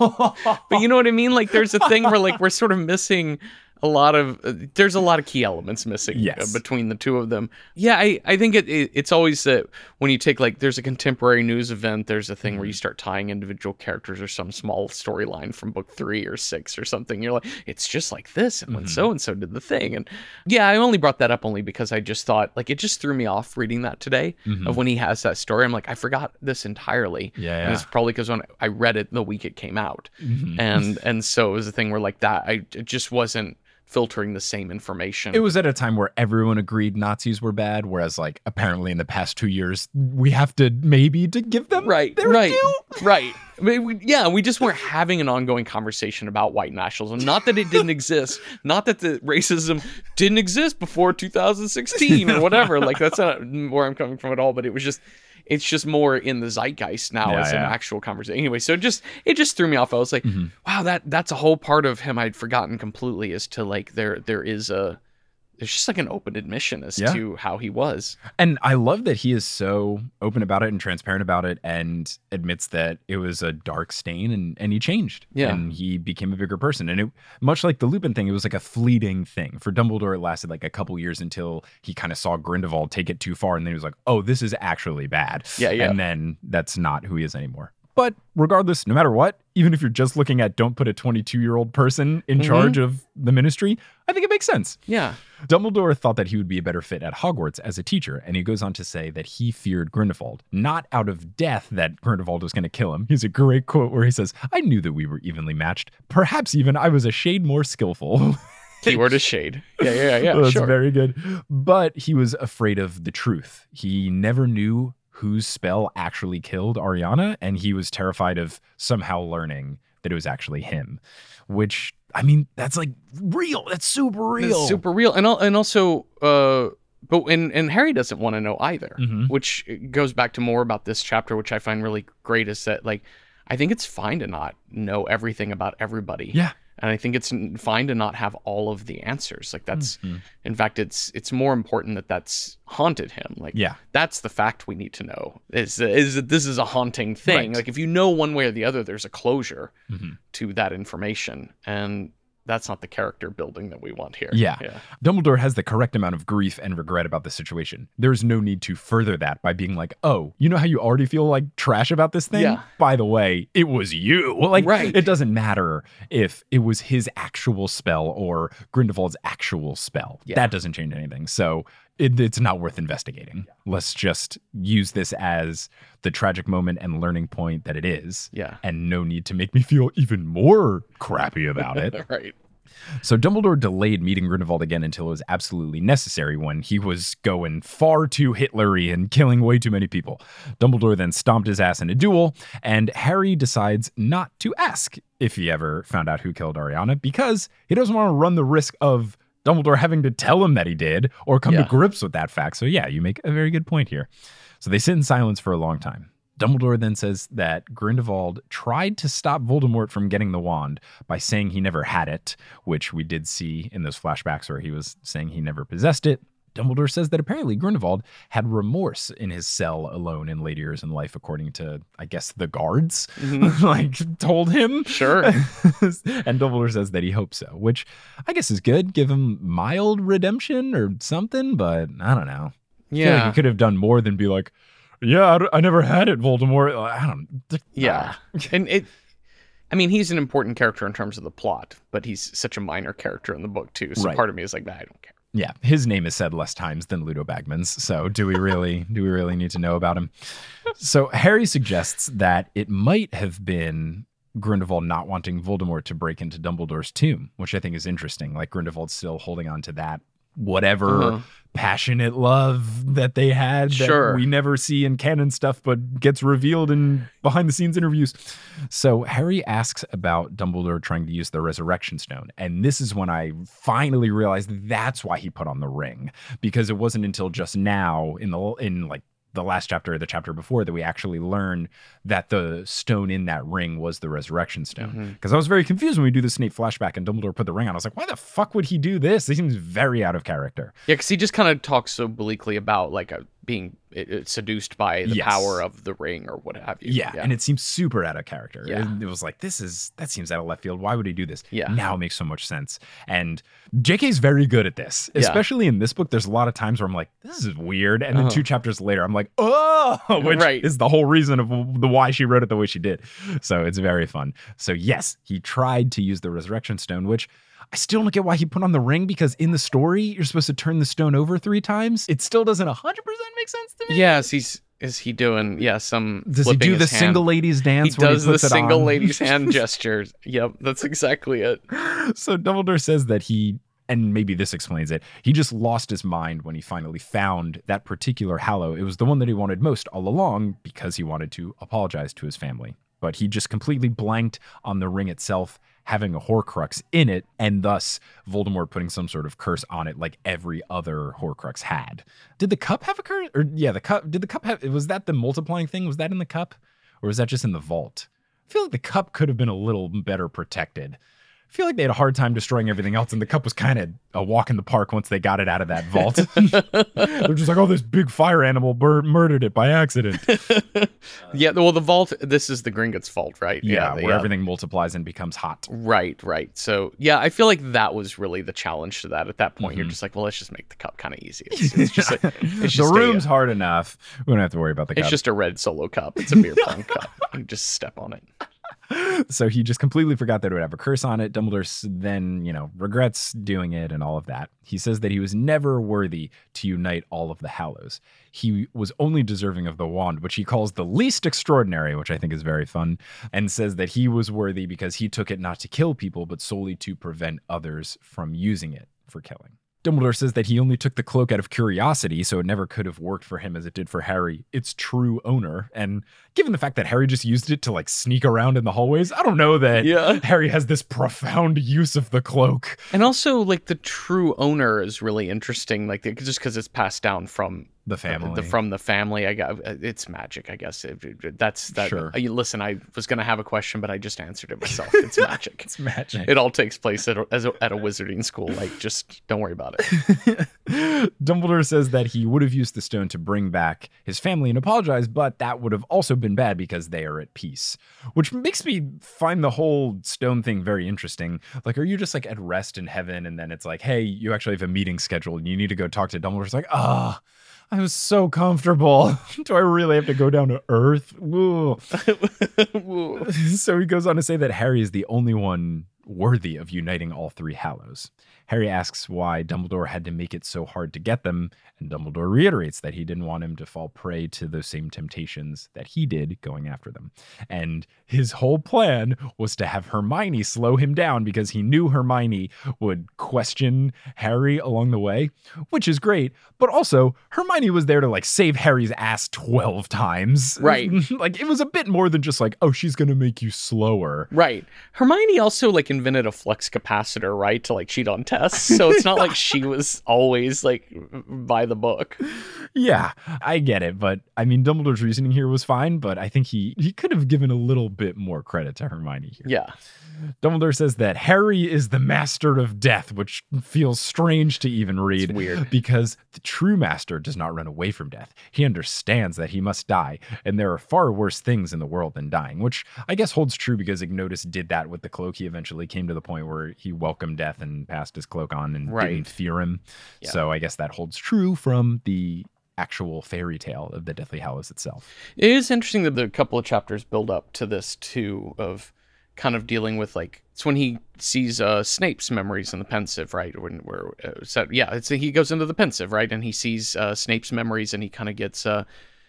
Speaker 2: But you know what I mean? Like there's a thing where like we're sort of missing a lot of uh, there's a lot of key elements missing
Speaker 1: Yes.
Speaker 2: uh, between the two of them. Yeah, I, I think it, it it's always that when you take like there's a contemporary news event, there's a thing where you start tying individual characters or some small storyline from book three or six or something. You're like, it's just like this, and when
Speaker 1: Mhm.
Speaker 2: so and so did the thing. And yeah, I only brought that up only because I just thought like it just threw me off reading that today
Speaker 1: Mhm.
Speaker 2: of when he has that story. I'm like, I forgot this entirely.
Speaker 1: Yeah,
Speaker 2: And
Speaker 1: yeah.
Speaker 2: it's probably because when I read it the week it came out.
Speaker 1: Mhm.
Speaker 2: And and so it was a thing where like that I it just wasn't filtering the same information.
Speaker 1: It was at a time where everyone agreed Nazis were bad, whereas like apparently in the past two years we have to maybe to give them
Speaker 2: right,
Speaker 1: their
Speaker 2: right,
Speaker 1: due.
Speaker 2: right. I mean, we, yeah, we just weren't having an ongoing conversation about white nationalism. Not that it didn't exist, not that the racism didn't exist before two thousand sixteen or whatever. Like that's not where I'm coming from at all. But it was just, it's just more in the zeitgeist now
Speaker 1: Yeah,
Speaker 2: as an
Speaker 1: yeah.
Speaker 2: actual conversation. Anyway, so it just it just threw me off. I was like,
Speaker 1: Mhm.
Speaker 2: wow, that that's a whole part of him I'd forgotten completely. As to like there there is a there's just like an open admission as
Speaker 1: Yeah.
Speaker 2: to how he was.
Speaker 1: And I love that he is so open about it and transparent about it and admits that it was a dark stain and, and he changed.
Speaker 2: Yeah.
Speaker 1: And he became a bigger person. And it, much like the Lupin thing, it was like a fleeting thing. For Dumbledore, it lasted like a couple years until he kind of saw Grindelwald take it too far. And then he was like, oh, this is actually bad.
Speaker 2: Yeah, yeah.
Speaker 1: And then that's not who he is anymore. But regardless, no matter what, even if you're just looking at don't put a twenty-two-year-old person in
Speaker 2: Mhm.
Speaker 1: charge of the ministry, I think it makes sense.
Speaker 2: Yeah.
Speaker 1: Dumbledore thought that he would be a better fit at Hogwarts as a teacher, and he goes on to say that he feared Grindelwald, not out of death that Grindelwald was going to kill him. He's a great quote where he says, I knew that we were evenly matched. Perhaps even I was a shade more skillful.
Speaker 2: Keyword is shade. Yeah, yeah, yeah.
Speaker 1: That's
Speaker 2: sure.
Speaker 1: very good. But he was afraid of the truth. He never knew whose spell actually killed Ariana, and he was terrified of somehow learning that it was actually him, which, I mean, that's like real. That's super real.
Speaker 2: It's super real, and al- and also, uh, but and and Harry doesn't want to know either,
Speaker 1: Mhm.
Speaker 2: which goes back to more about this chapter, which I find really great. Is that like, I think it's fine to not know everything about everybody.
Speaker 1: Yeah.
Speaker 2: And I think it's n- fine to not have all of the answers. Like that's,
Speaker 1: Mhm.
Speaker 2: in fact, it's it's more important that that's haunted him. Like
Speaker 1: Yeah.
Speaker 2: that's the fact we need to know is is that this is a haunting thing.
Speaker 1: Right.
Speaker 2: Like if you know one way or the other, there's a closure
Speaker 1: Mhm.
Speaker 2: to that information, and that's not the character building that we want here.
Speaker 1: Yeah.
Speaker 2: yeah.
Speaker 1: Dumbledore has the correct amount of grief and regret about the situation. There's no need to further that by being like, oh, you know how you already feel like trash about this thing?
Speaker 2: Yeah.
Speaker 1: By the way, it was you. Like,
Speaker 2: Right.
Speaker 1: it doesn't matter if it was his actual spell or Grindelwald's actual spell.
Speaker 2: Yeah.
Speaker 1: That doesn't change anything. So it, it's not worth investigating. Let's just use this as the tragic moment and learning point that it is.
Speaker 2: Yeah.
Speaker 1: And no need to make me feel even more crappy about it.
Speaker 2: Right.
Speaker 1: So Dumbledore delayed meeting Grindelwald again until it was absolutely necessary when he was going far too Hitlery and killing way too many people. Dumbledore then stomped his ass in a duel, and Harry decides not to ask if he ever found out who killed Ariana because he doesn't want to run the risk of Dumbledore having to tell him that he did or come
Speaker 2: Yeah.
Speaker 1: to grips with that fact. So yeah, you make a very good point here. So they sit in silence for a long time. Dumbledore then says that Grindelwald tried to stop Voldemort from getting the wand by saying he never had it, which we did see in those flashbacks where he was saying he never possessed it. Dumbledore says that apparently Grindelwald had remorse in his cell alone in later years in life, according to, I guess, the guards, mm-hmm. like, told him.
Speaker 2: Sure.
Speaker 1: And Dumbledore says that he hopes so, which I guess is good. Give him mild redemption or something, but I don't know.
Speaker 2: Yeah.
Speaker 1: I feel like he could have done more than be like, yeah, I, I never had it, Voldemort. I don't.
Speaker 2: Yeah. And it, I mean, he's an important character in terms of the plot, but he's such a minor character in the book, too. So
Speaker 1: right.
Speaker 2: part of me is like, nah, I don't care.
Speaker 1: Yeah, his name is said less times than Ludo Bagman's, so do we really do we really need to know about him? So Harry suggests that it might have been Grindelwald not wanting Voldemort to break into Dumbledore's tomb, which I think is interesting. Like Grindelwald's still holding on to that whatever uh-huh. passionate love that they had that
Speaker 2: sure.
Speaker 1: we never see in canon stuff, but gets revealed in behind the scenes interviews. So Harry asks about Dumbledore trying to use the Resurrection Stone. And this is when I finally realized that's why he put on the ring, because it wasn't until just now in the, in like, the last chapter or the chapter before that we actually learn that the stone in that ring was the Resurrection Stone. Because mm-hmm. I was very confused when we do the Snape flashback and Dumbledore put the ring on. I was like, why the fuck would he do this? He seems very out of character.
Speaker 2: Yeah, because he just kind of talks so bleakly about like a, being it, it seduced by the yes. power of the ring or what have you.
Speaker 1: Yeah, yeah, and it seems super out of character.
Speaker 2: Yeah.
Speaker 1: It, it was like, this is, that seems out of left field. Why would he do this?
Speaker 2: Yeah.
Speaker 1: Now it makes so much sense. And J K's very good at this, especially yeah. in this book. There's a lot of times where I'm like, this is weird. And then uh-huh. two chapters later, I'm like, oh, which
Speaker 2: right.
Speaker 1: is the whole reason of the why she wrote it the way she did. So it's very fun. So yes, he tried to use the Resurrection Stone, which I still don't get why he put on the ring, because in the story, you're supposed to turn the stone over three times. It still doesn't one hundred percent make sense to me.
Speaker 2: Yes, he's is he doing, yeah, some
Speaker 1: Does he do the
Speaker 2: hand.
Speaker 1: single ladies dance?
Speaker 2: He does
Speaker 1: he
Speaker 2: the single
Speaker 1: on?
Speaker 2: ladies hand gestures. Yep, that's exactly it.
Speaker 1: So Dumbledore says that he, and maybe this explains it, he just lost his mind when he finally found that particular Hallow. It was the one that he wanted most all along because he wanted to apologize to his family. But he just completely blanked on the ring itself having a Horcrux in it, and thus Voldemort putting some sort of curse on it like every other Horcrux had. Did the cup have a curse? Or yeah, the cup, did the cup have, was that the multiplying thing? Was that in the cup? Or was that just in the vault? I feel like the cup could have been a little better protected. I feel like they had a hard time destroying everything else, and the cup was kind of a walk in the park once they got it out of that vault. They're just like, oh, this big fire animal bur- murdered it by accident.
Speaker 2: Yeah, well, the vault, this is the Gringotts vault, right?
Speaker 1: Yeah,
Speaker 2: yeah
Speaker 1: where
Speaker 2: yeah.
Speaker 1: everything multiplies and becomes hot.
Speaker 2: Right, right. So, yeah, I feel like that was really the challenge to that. At that point, mm-hmm. you're just like, well, let's just make the cup kind of easy. It's, it's just like, it's just
Speaker 1: the room's
Speaker 2: a,
Speaker 1: hard enough. We don't have to worry about the cup.
Speaker 2: It's just a red Solo cup. It's a beer pong cup. You just step on it.
Speaker 1: So he just completely forgot that it would have a curse on it. Dumbledore then, you know, regrets doing it and all of that. He says that he was never worthy to unite all of the Hallows. He was only deserving of the wand, which he calls the least extraordinary, which I think is very fun, and says that he was worthy because he took it not to kill people, but solely to prevent others from using it for killing. Dumbledore says that he only took the cloak out of curiosity, so it never could have worked for him as it did for Harry, its true owner. And given the fact that Harry just used it to like sneak around in the hallways, I don't know that
Speaker 2: yeah.
Speaker 1: Harry has this profound use of the cloak.
Speaker 2: And also, like, the true owner is really interesting, like, just because it's passed down from
Speaker 1: the family.
Speaker 2: The, from the family. I got it's magic, I guess. It, it, that's that.
Speaker 1: Sure.
Speaker 2: Uh, listen, I was gonna have a question, but I just answered it myself. It's magic.
Speaker 1: It's magic.
Speaker 2: It all takes place at a, as a, at a wizarding school. Like, just don't worry about it.
Speaker 1: Dumbledore says that he would have used the stone to bring back his family and apologize, but that would have also been bad because they are at peace, which makes me find the whole stone thing very interesting. Like, are you just like at rest in heaven, and then it's like, hey, you actually have a meeting scheduled and you need to go talk to Dumbledore? It's like, ah. Oh, I was so comfortable. Do I really have to go down to Earth? So he goes on to say that Harry is the only one worthy of uniting all three Hallows. Harry asks why Dumbledore had to make it so hard to get them, and Dumbledore reiterates that he didn't want him to fall prey to those same temptations that he did going after them. And his whole plan was to have Hermione slow him down because he knew Hermione would question Harry along the way, which is great. But also, Hermione was there to like save Harry's ass twelve times.
Speaker 2: Right.
Speaker 1: Like, it was a bit more than just like, oh, she's going to make you slower.
Speaker 2: Right. Hermione also like invented a flux capacitor, right? To like cheat on tests tests, so it's not like she was always like by the book.
Speaker 1: Yeah, I get it, but I mean, Dumbledore's reasoning here was fine, but I think he he could have given a little bit more credit to Hermione here.
Speaker 2: Yeah.
Speaker 1: Dumbledore says that Harry is the master of death, which feels strange to even read.
Speaker 2: It's weird.
Speaker 1: Because the true master does not run away from death. He understands that he must die, and there are far worse things in the world than dying, which I guess holds true because Ignotus did that with the cloak. He eventually came to the point where he welcomed death and passed his cloak on and
Speaker 2: Right.
Speaker 1: didn't fear him.
Speaker 2: Yeah.
Speaker 1: So I guess that holds true from the actual fairy tale of the Deathly Hallows itself.
Speaker 2: It is interesting that the couple of chapters build up to this too, of kind of dealing with like it's when he sees uh, Snape's memories in the Pensive, right? When we're uh, so, yeah, it's he goes into the Pensive, right, and he sees uh, Snape's memories, and he kind of gets uh,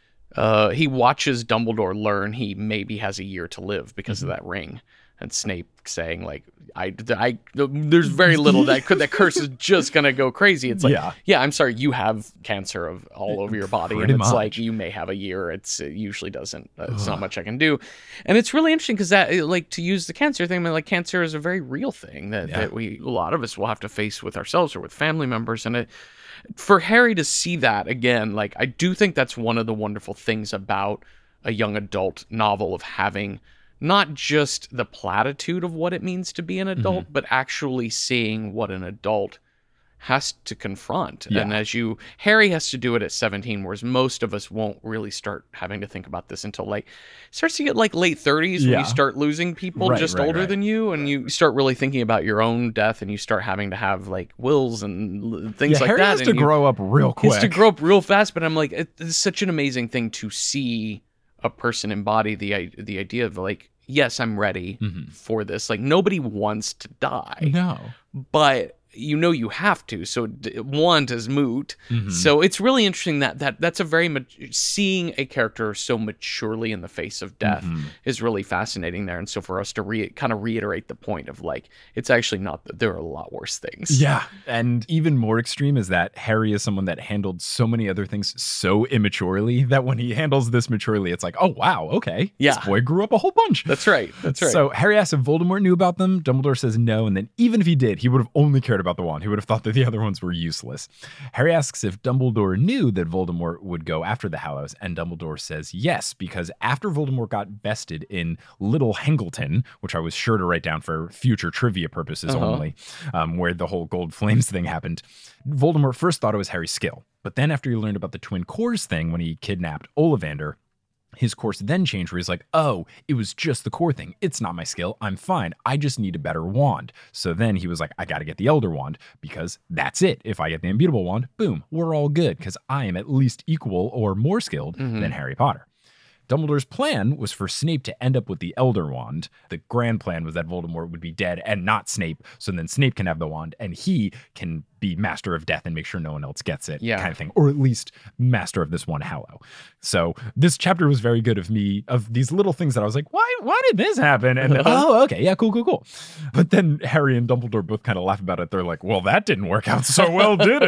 Speaker 2: uh, he watches Dumbledore learn he maybe has a year to live because mm-hmm. of that ring. And Snape saying like, I, I, there's very little that could, that curse is just going to go crazy. It's like, yeah. yeah, I'm sorry. You have cancer of all over your body.
Speaker 1: Pretty
Speaker 2: and it's
Speaker 1: much.
Speaker 2: like, you may have a year. It's, it usually doesn't, uh, it's not much I can do. And it's really interesting because that, like to use the cancer thing, I mean, like cancer is a very real thing that, yeah. that we, a lot of us will have to face with ourselves or with family members. And it, for Harry to see that again, like, I do think that's one of the wonderful things about a young adult novel of having not just the platitude of what it means to be an adult, mm-hmm. but actually seeing what an adult has to confront. Yeah. And as you, Harry has to do it at seventeen, whereas most of us won't really start having to think about this until like, starts to get like late thirties yeah. when you start losing people
Speaker 1: right,
Speaker 2: just
Speaker 1: right,
Speaker 2: older
Speaker 1: right.
Speaker 2: than you. And you start really thinking about your own death and you start having to have like wills and things
Speaker 1: yeah,
Speaker 2: like
Speaker 1: Harry
Speaker 2: that.
Speaker 1: has
Speaker 2: and
Speaker 1: to
Speaker 2: you,
Speaker 1: grow up real quick.
Speaker 2: He has to grow up real fast. But I'm like, it's such an amazing thing to see a person embody the the idea of like, yes, I'm ready mm-hmm. for this. Like nobody wants to die.
Speaker 1: No.
Speaker 2: But you know you have to. So want is moot. Mm-hmm. So it's really interesting that that that's a very much seeing a character so maturely in the face of death mm-hmm. is really fascinating there. And so for us to re- kind of reiterate the point of like, it's actually not that there are a lot worse things.
Speaker 1: Yeah. And even more extreme is that Harry is someone that handled so many other things so immaturely that when he handles this maturely, it's like, oh, wow, okay.
Speaker 2: Yeah.
Speaker 1: This boy grew up a whole bunch.
Speaker 2: That's right. That's right.
Speaker 1: So Harry asks if Voldemort knew about them. Dumbledore says no. And then even if he did, he would have only cared about the wand. He would have thought that the other ones were useless. Harry asks if Dumbledore knew that Voldemort would go after the Hallows, and Dumbledore says yes, because after Voldemort got bested in Little Hangleton, which I was sure to write down for future trivia purposes uh-huh. only, um, where the whole gold flames thing happened, Voldemort first thought it was Harry's skill. But then after he learned about the twin cores thing when he kidnapped Ollivander, his course then changed where he's like, oh, it was just the core thing. It's not my skill. I'm fine. I just need a better wand. So then he was like, I got to get the Elder Wand because that's it. If I get the Immutable Wand, boom, we're all good because I am at least equal or more skilled mm-hmm. than Harry Potter. Dumbledore's plan was for Snape to end up with the Elder Wand. The grand plan was that Voldemort would be dead and not Snape, so then Snape can have the wand and he can be master of death and make sure no one else gets it,
Speaker 2: yeah.
Speaker 1: kind of thing, or at least master of this one Hallow. So this chapter was very good of me, of these little things that I was like, why why did this happen? And then, oh, okay, yeah, cool, cool, cool. But then Harry and Dumbledore both kind of laugh about it. They're like, well, that didn't work out so well, did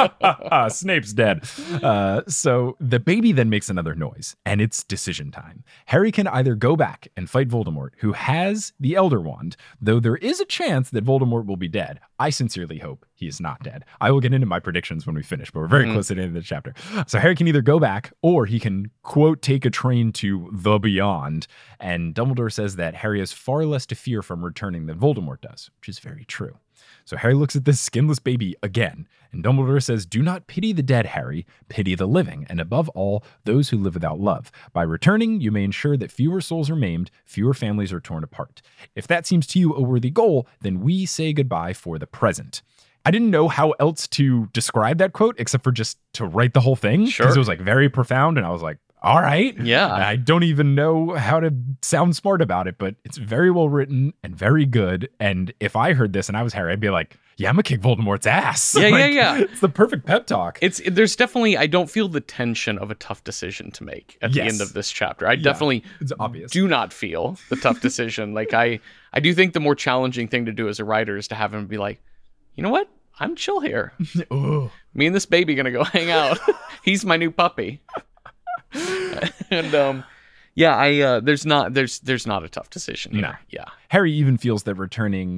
Speaker 1: it? Snape's dead. Uh, so the baby then makes another noise, and it's decision time. Harry can either go back and fight Voldemort, who has the Elder Wand, though there is a chance that Voldemort will be dead. I sincerely hope he is not dead. I will get into my predictions when we finish, but we're very mm. close to the end of the chapter. So Harry can either go back or he can, quote, take a train to the beyond. And Dumbledore says that Harry has far less to fear from returning than Voldemort does, which is very true. So Harry looks at this skinless baby again, and Dumbledore says, do not pity the dead, Harry, pity the living, and above all, those who live without love. By returning, you may ensure that fewer souls are maimed, fewer families are torn apart. If that seems to you a worthy goal, then we say goodbye for the present. I didn't know how else to describe that quote except for just to write the whole thing.
Speaker 2: Sure.
Speaker 1: Because it was like very profound, and I was like, all right.
Speaker 2: Yeah.
Speaker 1: I don't even know how to sound smart about it, but it's very well written and very good. And if I heard this and I was Harry, I'd be like, yeah, I'm gonna kick Voldemort's ass.
Speaker 2: Yeah,
Speaker 1: like,
Speaker 2: yeah, yeah.
Speaker 1: It's the perfect pep talk.
Speaker 2: It's there's definitely, I don't feel the tension of a tough decision to make at
Speaker 1: yes.
Speaker 2: the end of this chapter. I
Speaker 1: yeah,
Speaker 2: definitely
Speaker 1: it's obvious.
Speaker 2: do not feel the tough decision. Like I, I do think the more challenging thing to do as a writer is to have him be like, you know what? I'm chill here. Me and this baby gonna go hang out. He's my new puppy. and um yeah, I uh there's not there's there's not a tough decision here.
Speaker 1: No.
Speaker 2: Yeah.
Speaker 1: Harry even feels that returning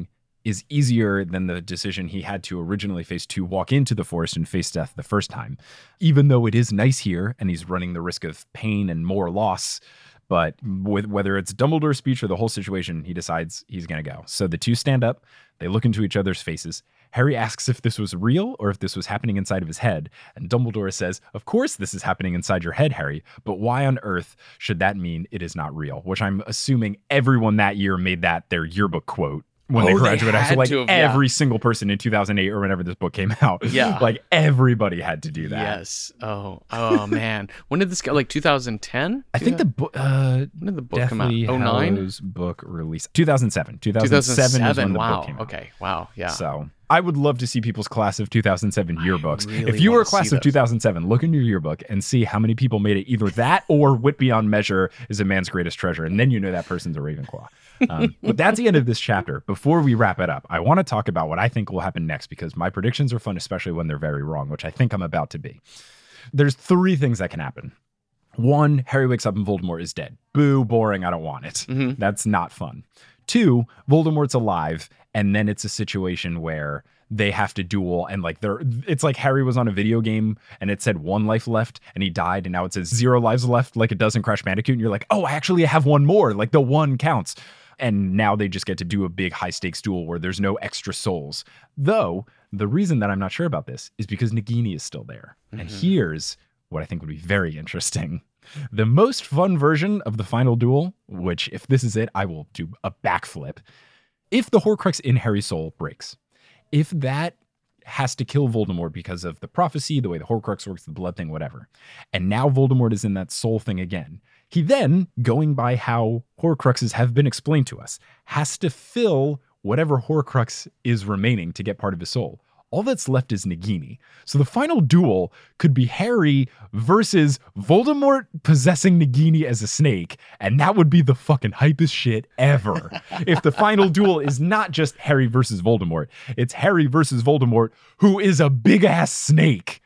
Speaker 1: is easier than the decision he had to originally face to walk into the forest and face death the first time. Even though it is nice here and he's running the risk of pain and more loss, but with whether it's Dumbledore's speech or the whole situation, he decides he's going to go. So the two stand up, they look into each other's faces. Harry asks if this was real or if this was happening inside of his head. And Dumbledore says, of course this is happening inside your head, Harry, but why on earth should that mean it is not real? Which I'm assuming everyone that year made that their yearbook quote when
Speaker 2: Oh,
Speaker 1: they
Speaker 2: they
Speaker 1: graduated.
Speaker 2: had
Speaker 1: So like
Speaker 2: to have,
Speaker 1: every
Speaker 2: yeah.
Speaker 1: single person in two thousand eight or whenever this book came out,
Speaker 2: Yeah.
Speaker 1: like everybody had to do that.
Speaker 2: Yes. Oh. Oh man. When did this go? Like two thousand ten?
Speaker 1: I think the book, uh,
Speaker 2: When did the book
Speaker 1: Deathly
Speaker 2: come out? Oh nine.
Speaker 1: Hallows book release two thousand seven. two thousand seven,
Speaker 2: two thousand seven.
Speaker 1: is when the
Speaker 2: Wow.
Speaker 1: book came out.
Speaker 2: Okay. Wow. Yeah.
Speaker 1: So I would love to see people's class of two thousand seven yearbooks.
Speaker 2: really
Speaker 1: If you were a
Speaker 2: wanna
Speaker 1: class
Speaker 2: see
Speaker 1: of
Speaker 2: those.
Speaker 1: two thousand seven, look in your yearbook and see how many people made it. Either that or wit beyond measure is a man's greatest treasure. And then you know that person's a Ravenclaw. Um, but that's the end of this chapter. Before we wrap it up, I want to talk about what I think will happen next because my predictions are fun, especially when they're very wrong, which I think I'm about to be. There's three things that can happen. One, Harry wakes up and Voldemort is dead. Boo, boring, I don't want it.
Speaker 2: Mm-hmm.
Speaker 1: That's not fun. Two, Voldemort's alive, and then it's a situation where they have to duel and like they're it's like Harry was on a video game and it said one life left and he died and now it says zero lives left like it does in Crash Bandicoot and you're like, oh, I actually have one more, like the one counts. And now they just get to do a big high stakes duel where there's no extra souls. Though the reason that I'm not sure about this is because Nagini is still there. Mm-hmm. And here's what I think would be very interesting. The most fun version of the final duel, which if this is it, I will do a backflip. If the Horcrux in Harry's soul breaks, if that has to kill Voldemort because of the prophecy, the way the Horcrux works, the blood thing, whatever, and now Voldemort is in that soul thing again, he then, going by how Horcruxes have been explained to us, has to fill whatever Horcrux is remaining to get part of his soul. All that's left is Nagini. So the final duel could be Harry versus Voldemort possessing Nagini as a snake, and that would be the fucking hypest shit ever. If the final duel is not just Harry versus Voldemort, it's Harry versus Voldemort, who is a big-ass snake.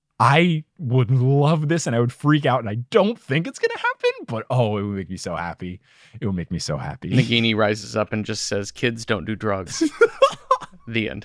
Speaker 1: I would love this, and I would freak out, and I don't think it's going to happen, but oh, it would make me so happy. It would make me so happy.
Speaker 2: Nagini rises up and just says, "Kids don't do drugs." The end.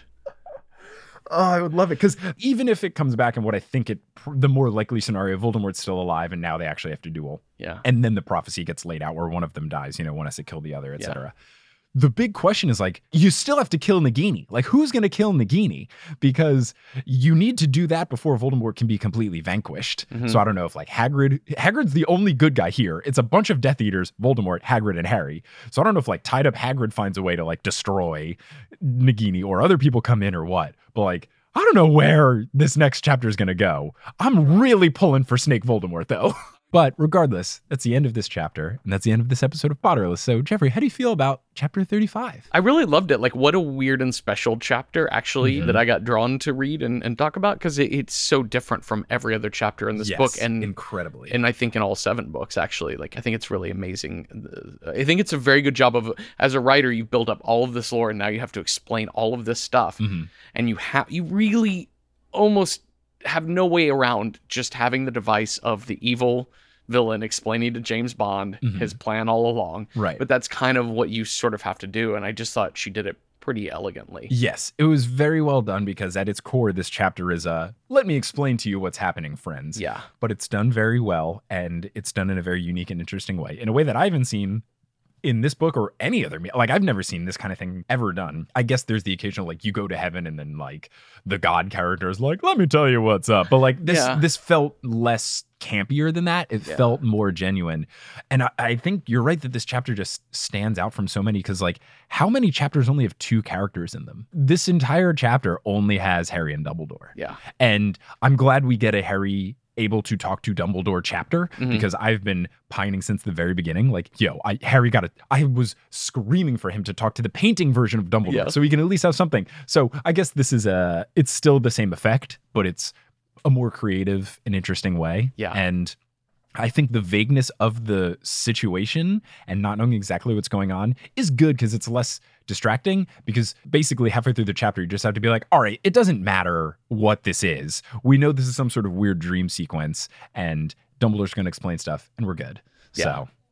Speaker 1: Oh, I would love it. Because even if it comes back and what I think it, the more likely scenario, Voldemort's still alive and now they actually have to duel.
Speaker 2: Yeah.
Speaker 1: And then the prophecy gets laid out where one of them dies, you know, one has to kill the other, et
Speaker 2: Yeah.
Speaker 1: cetera. The big question is like, you still have to kill Nagini. Like, who's going to kill Nagini? Because you need to do that before Voldemort can be completely vanquished.
Speaker 2: Mm-hmm.
Speaker 1: So I don't know if like Hagrid, Hagrid's the only good guy here. It's a bunch of Death Eaters, Voldemort, Hagrid, and Harry. So I don't know if like tied up Hagrid finds a way to like destroy Nagini or other people come in or what. But like, I don't know where this next chapter is going to go. I'm really pulling for Snake Voldemort though. But regardless, that's the end of this chapter, and that's the end of this episode of Potterless. So, Jeffrey, how do you feel about chapter thirty-five?
Speaker 2: I really loved it. Like, what a weird and special chapter, actually,
Speaker 1: Mm-hmm.
Speaker 2: that I got drawn to read and, and talk about, because it, it's so different from every other chapter in this
Speaker 1: Yes,
Speaker 2: book. And
Speaker 1: incredibly.
Speaker 2: and I think in all seven books, actually. Like, I think it's really amazing. I think it's a very good job of, as a writer, you've built up all of this lore, and now you have to explain all of this stuff.
Speaker 1: Mm-hmm.
Speaker 2: And you have, you really almost have no way around just having the device of the evil villain explaining to James Bond
Speaker 1: Mhm.
Speaker 2: his plan all along.
Speaker 1: Right.
Speaker 2: But that's kind of what you sort of have to do. And I just thought she did it pretty elegantly.
Speaker 1: Yes, it was very well done because at its core, this chapter is a let me explain to you what's happening, friends.
Speaker 2: Yeah.
Speaker 1: But it's done very well, and it's done in a very unique and interesting way, in a way that I haven't seen in this book or any other. Like, I've never seen this kind of thing ever done. I guess there's the occasional, like, you go to heaven and then, like, the God character is like, let me tell you what's up. But, like, this
Speaker 2: Yeah.
Speaker 1: this felt less campier than that. It
Speaker 2: Yeah.
Speaker 1: felt more genuine. And I, I think you're right that this chapter just stands out from so many, because, like, how many chapters only have two characters in them? This entire chapter only has Harry and Dumbledore.
Speaker 2: Yeah.
Speaker 1: And I'm glad we get a Harry able to talk to Dumbledore chapter,
Speaker 2: Mhm.
Speaker 1: because I've been pining since the very beginning. Like, yo, I Harry got it. I was screaming for him to talk to the painting version of Dumbledore,
Speaker 2: Yeah.
Speaker 1: so we can at least have something. So I guess this is a, it's still the same effect, but it's a more creative and interesting way.
Speaker 2: Yeah.
Speaker 1: And I think the vagueness of the situation and not knowing exactly what's going on is good, because it's less distracting, because basically halfway through the chapter, you just have to be like, all right, it doesn't matter what this is. We know this is some sort of weird dream sequence, and Dumbledore's going to explain stuff, and we're good.
Speaker 2: Yeah.
Speaker 1: So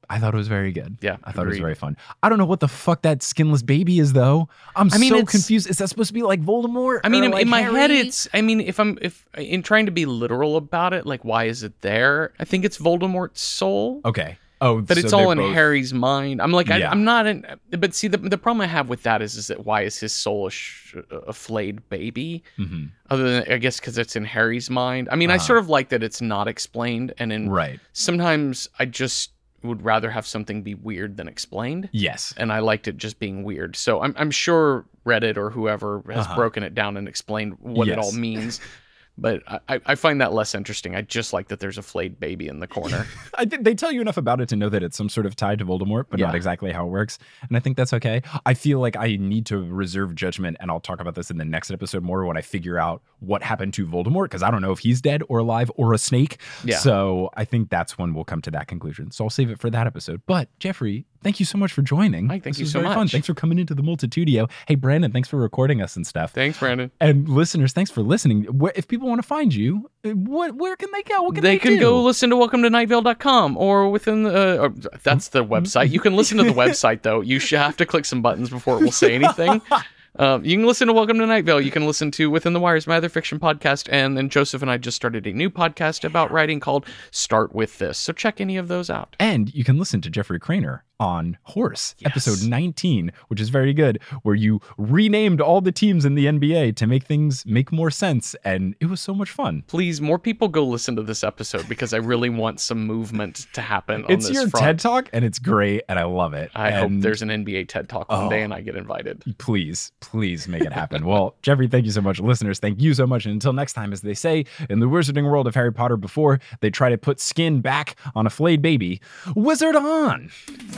Speaker 1: I thought it was very good.
Speaker 2: Yeah,
Speaker 1: I thought it was
Speaker 2: agreed.
Speaker 1: very fun. I don't know what the fuck that skinless baby is though. I'm
Speaker 2: I mean,
Speaker 1: so
Speaker 2: it's-
Speaker 1: confused. Is that supposed to be like Voldemort?
Speaker 2: I mean,
Speaker 1: or
Speaker 2: in,
Speaker 1: like
Speaker 2: in my
Speaker 1: Harry?
Speaker 2: head, it's. I mean, if I'm if in trying to be literal about it, like, why is it there? I think it's Voldemort's soul.
Speaker 1: okay. Oh,
Speaker 2: But
Speaker 1: so
Speaker 2: it's all
Speaker 1: they're
Speaker 2: in
Speaker 1: both-
Speaker 2: Harry's mind. I'm like, I,
Speaker 1: Yeah.
Speaker 2: I'm not in. But see, the the problem I have with that is, is that why is his soul a, sh- a flayed baby?
Speaker 1: Mhm.
Speaker 2: Other than, I guess, because it's in Harry's mind. I mean, I
Speaker 1: Uh-huh.
Speaker 2: sort of like that it's not explained, and in
Speaker 1: Right.
Speaker 2: sometimes I just would rather have something be weird than explained.
Speaker 1: Yes.
Speaker 2: And I liked it just being weird. So I'm I'm sure Reddit or whoever has
Speaker 1: Uh-huh.
Speaker 2: broken it down and explained what it all
Speaker 1: Yes.
Speaker 2: means. But I, I find that less interesting. I just like that there's a flayed baby in the corner.
Speaker 1: I think they tell you enough about it to know that it's some sort of tied to Voldemort, but not
Speaker 2: Yeah.
Speaker 1: exactly how it works. And I think that's okay. I feel like I need to reserve judgment, and I'll talk about this in the next episode more when I figure out what happened to Voldemort, because I don't know if he's dead or alive or a snake.
Speaker 2: Yeah.
Speaker 1: So I think that's when we'll come to that conclusion. So I'll save it for that episode. But Jeffrey, thank you so much for joining.
Speaker 2: Mike, thank
Speaker 1: This
Speaker 2: you
Speaker 1: was
Speaker 2: so
Speaker 1: very Fun.
Speaker 2: much.
Speaker 1: Thanks for coming into the Multitudio. Hey, Brandon, thanks for recording us and stuff.
Speaker 2: Thanks, Brandon.
Speaker 1: And listeners, thanks for listening. Where, if people want to find you, uh, what where can they go? What can they,
Speaker 2: They can
Speaker 1: do?
Speaker 2: go listen to welcome to night vale dot com or within the, uh, or that's the website. You can listen to the website though. You should have to click some buttons before it will say anything. Um, you can listen to Welcome to Night Vale. You can listen to Within the Wires, my other fiction podcast. And then Joseph and I just started a new podcast about writing called Start With This. So check any of those out.
Speaker 1: And you can listen to Jeffrey Craner on Horse,
Speaker 2: Yes.
Speaker 1: episode nineteen, which is very good, where you renamed all the teams in the N B A to make things make more sense. And it was so much fun.
Speaker 2: Please, more people go listen to this episode because I really want some movement to happen on
Speaker 1: It's
Speaker 2: this
Speaker 1: your
Speaker 2: front.
Speaker 1: TED Talk, and it's great, and I love it.
Speaker 2: I hope
Speaker 1: And
Speaker 2: there's an N B A TED Talk one
Speaker 1: Oh.
Speaker 2: day and I get invited.
Speaker 1: Please, please make it happen. Well, Jeffrey, thank you so much. Listeners, thank you so much. And until next time, as they say in the wizarding world of Harry Potter before they try to put skin back on a flayed baby, wizard on!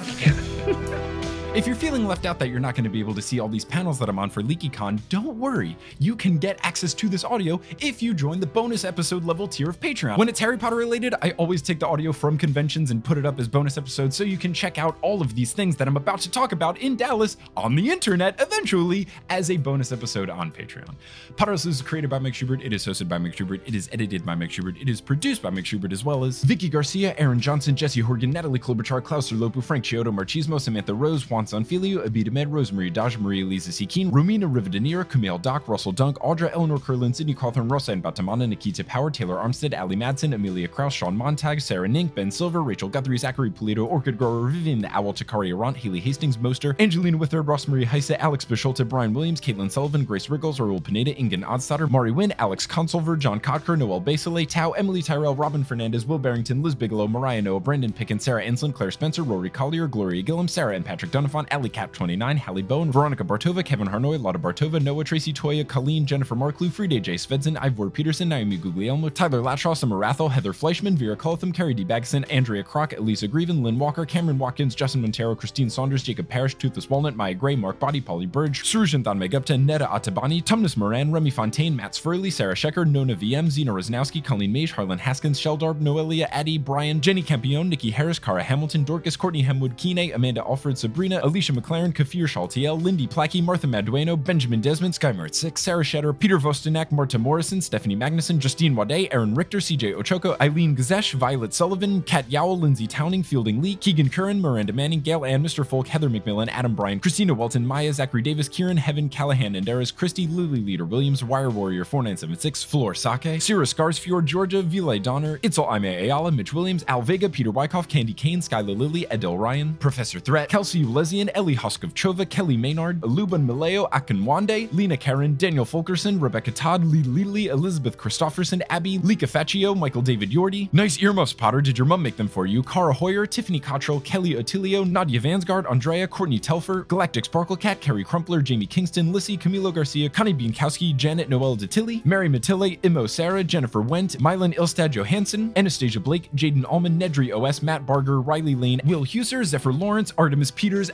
Speaker 1: If you're feeling left out that you're not going to be able to see all these panels that I'm on for LeakyCon, don't worry. You can get access to this audio if you join the bonus episode level tier of Patreon. When it's Harry Potter related, I always take the audio from conventions and put it up as bonus episodes so you can check out all of these things that I'm about to talk about in Dallas on the internet eventually as a bonus episode on Patreon. Potterless is created by Mike Schubert. It is hosted by Mike Schubert. It is edited by Mike Schubert. It is produced by Mike Schubert, as well as Vicky Garcia, Aaron Johnson, Jesse Horgan, Natalie Klobuchar, Klaus Lopu, Frank Chiodo, Marchismo, Samantha Rose, Juan Sanfilio, Abida Med, Rosemary Daj, Maria Lisa Sekin, Romina Rivadeneira, Kumail Doc, Russell Dunk, Audra, Eleanor Curlin, Sydney Cawthorn, Rosa and Batamana, Nikita Power, Taylor Armstead, Ali Madsen, Amelia Kraus, Sean Montag, Sarah Nink, Ben Silver, Rachel Guthrie, Zachary Polito, Orchid Grower, Vivian the Owl, Takari Arant, Haley Hastings, Moster, Angelina Withard, Ross Marie Heise, Alex Bisholta, Brian Williams, Caitlin Sullivan, Grace Riggles, Raul Pineda, Ingen Odstatter, Mari Wynn, Alex Consolver, John Cocker, Noel Basile, Tao, Emily Tyrell, Robin Fernandez, Will Barrington, Liz Bigelow, Mariah Noah, Brandon Pickens, Sarah Enslin, Claire Spencer, Rory Collier, Gloria Gillum, Sarah and Patrick Donifant, Alley Cap twenty-nine, Hallie Bone, Veronica Bartova, Kevin Harnoy, Lotta Bartova, Noah Tracy Toya, Colleen, Jennifer Marklew, Friday J. Svensson, Ivor Peterson, Naomi Guglielmo, Tyler Latshaw, Summer Rathel, Heather Fleischman, Vera Colatham, Carrie D. Bagson, Andrea Kroc, Elisa Grieven, Lynn Walker, Cameron Watkins, Justin Montero, Christine Saunders, Jacob Parrish, Toothless Walnut, Maya Gray, Mark Body, Polly Burge, Surujanthan Megupta, Netta Atabani, Tumnus Moran, Remy Fontaine, Matt Sfurley, Sarah Shecker, Nona V M, Zena Rosnowski, Colleen Mage, Harlan Haskins, Sheldarb, Noelia, Addie, Brian, Jenny Campione, Nikki Harris, Cara Hamilton, Dorcas, Courtney Hemwood, Kine, Amanda Alfred, Sabrina, Alicia McLaren, Kafir Shaltiel, Lindy Plackey, Martha Madueno, Benjamin Desmond, Skymart six, Sarah Shetter, Peter Vostenak, Marta Morrison, Stephanie Magnuson, Justine Wade, Aaron Richter, C J Ochoko, Eileen Gazesh, Violet Sullivan, Kat Yowell, Lindsay Towning, Fielding Lee, Keegan Curran, Miranda Manning, Gail Ann, Mister Folk, Heather McMillan, Adam Bryan, Christina Welton, Maya, Zachary Davis, Kieran, Heaven, Callahan, Nandaris, Christy, Lily Leader Williams, Wire Warrior four nine seven six, Floor Sake, Sierra Scarsfjord, Georgia, Vilay Donner, Itzel Aime Ayala, Mitch Williams, Al Vega, Peter Wyckoff, Candy Kane, Skylar Lilly, Adele Ryan, Professor Threat, Kelsey Ulesian, Ellie Hoskovchova, Kelly Maynard, Aluban Maleo, Akinwande, Lena Karen, Daniel Fulkerson, Rebecca Todd, Lee Lily, Elizabeth Christofferson, Abby, Lika Faccio, Michael David Yordi, Nice Earmuffs, Potter, did your mom make them for you? Cara Hoyer, Tiffany Cottrell, Kelly Otilio, Nadia Vansgard, Andrea, Courtney Telfer, Galactic Sparkle Cat, Carrie Crumpler, Jamie Kingston, Lissy, Camilo Garcia, Connie Bienkowski, Janet Noel Detilly, Mary Matille, Imo Sarah, Jennifer Wendt, Mylan Ilstad Johansson, Anastasia Blake, Jaden Allman, Nedry O S, Matt Barger, Riley Lane, Will Huser, Zephyr Lawrence, Artemis Peters,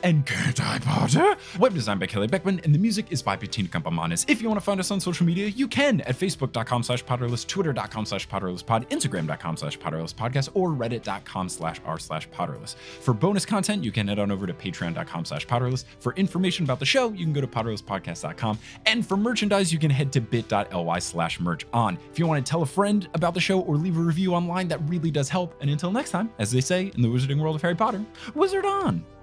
Speaker 1: and Good Eye Potter. Web design by Kelly Beckman, and the music is by Bettina Campamanes. If you want to find us on social media, you can at facebook.com slash Potterless, twitter.com slash Potterlesspod, instagram.com slash Potterlesspodcast, or reddit.com slash r slash Potterless. For bonus content, you can head on over to patreon.com slash Potterless. For information about the show, you can go to potterlesspodcast dot com. And for merchandise, you can head to bit.ly slash merch on. If you want to tell a friend about the show or leave a review online, that really does help. And until next time, as they say in the wizarding world of Harry Potter, wizard on!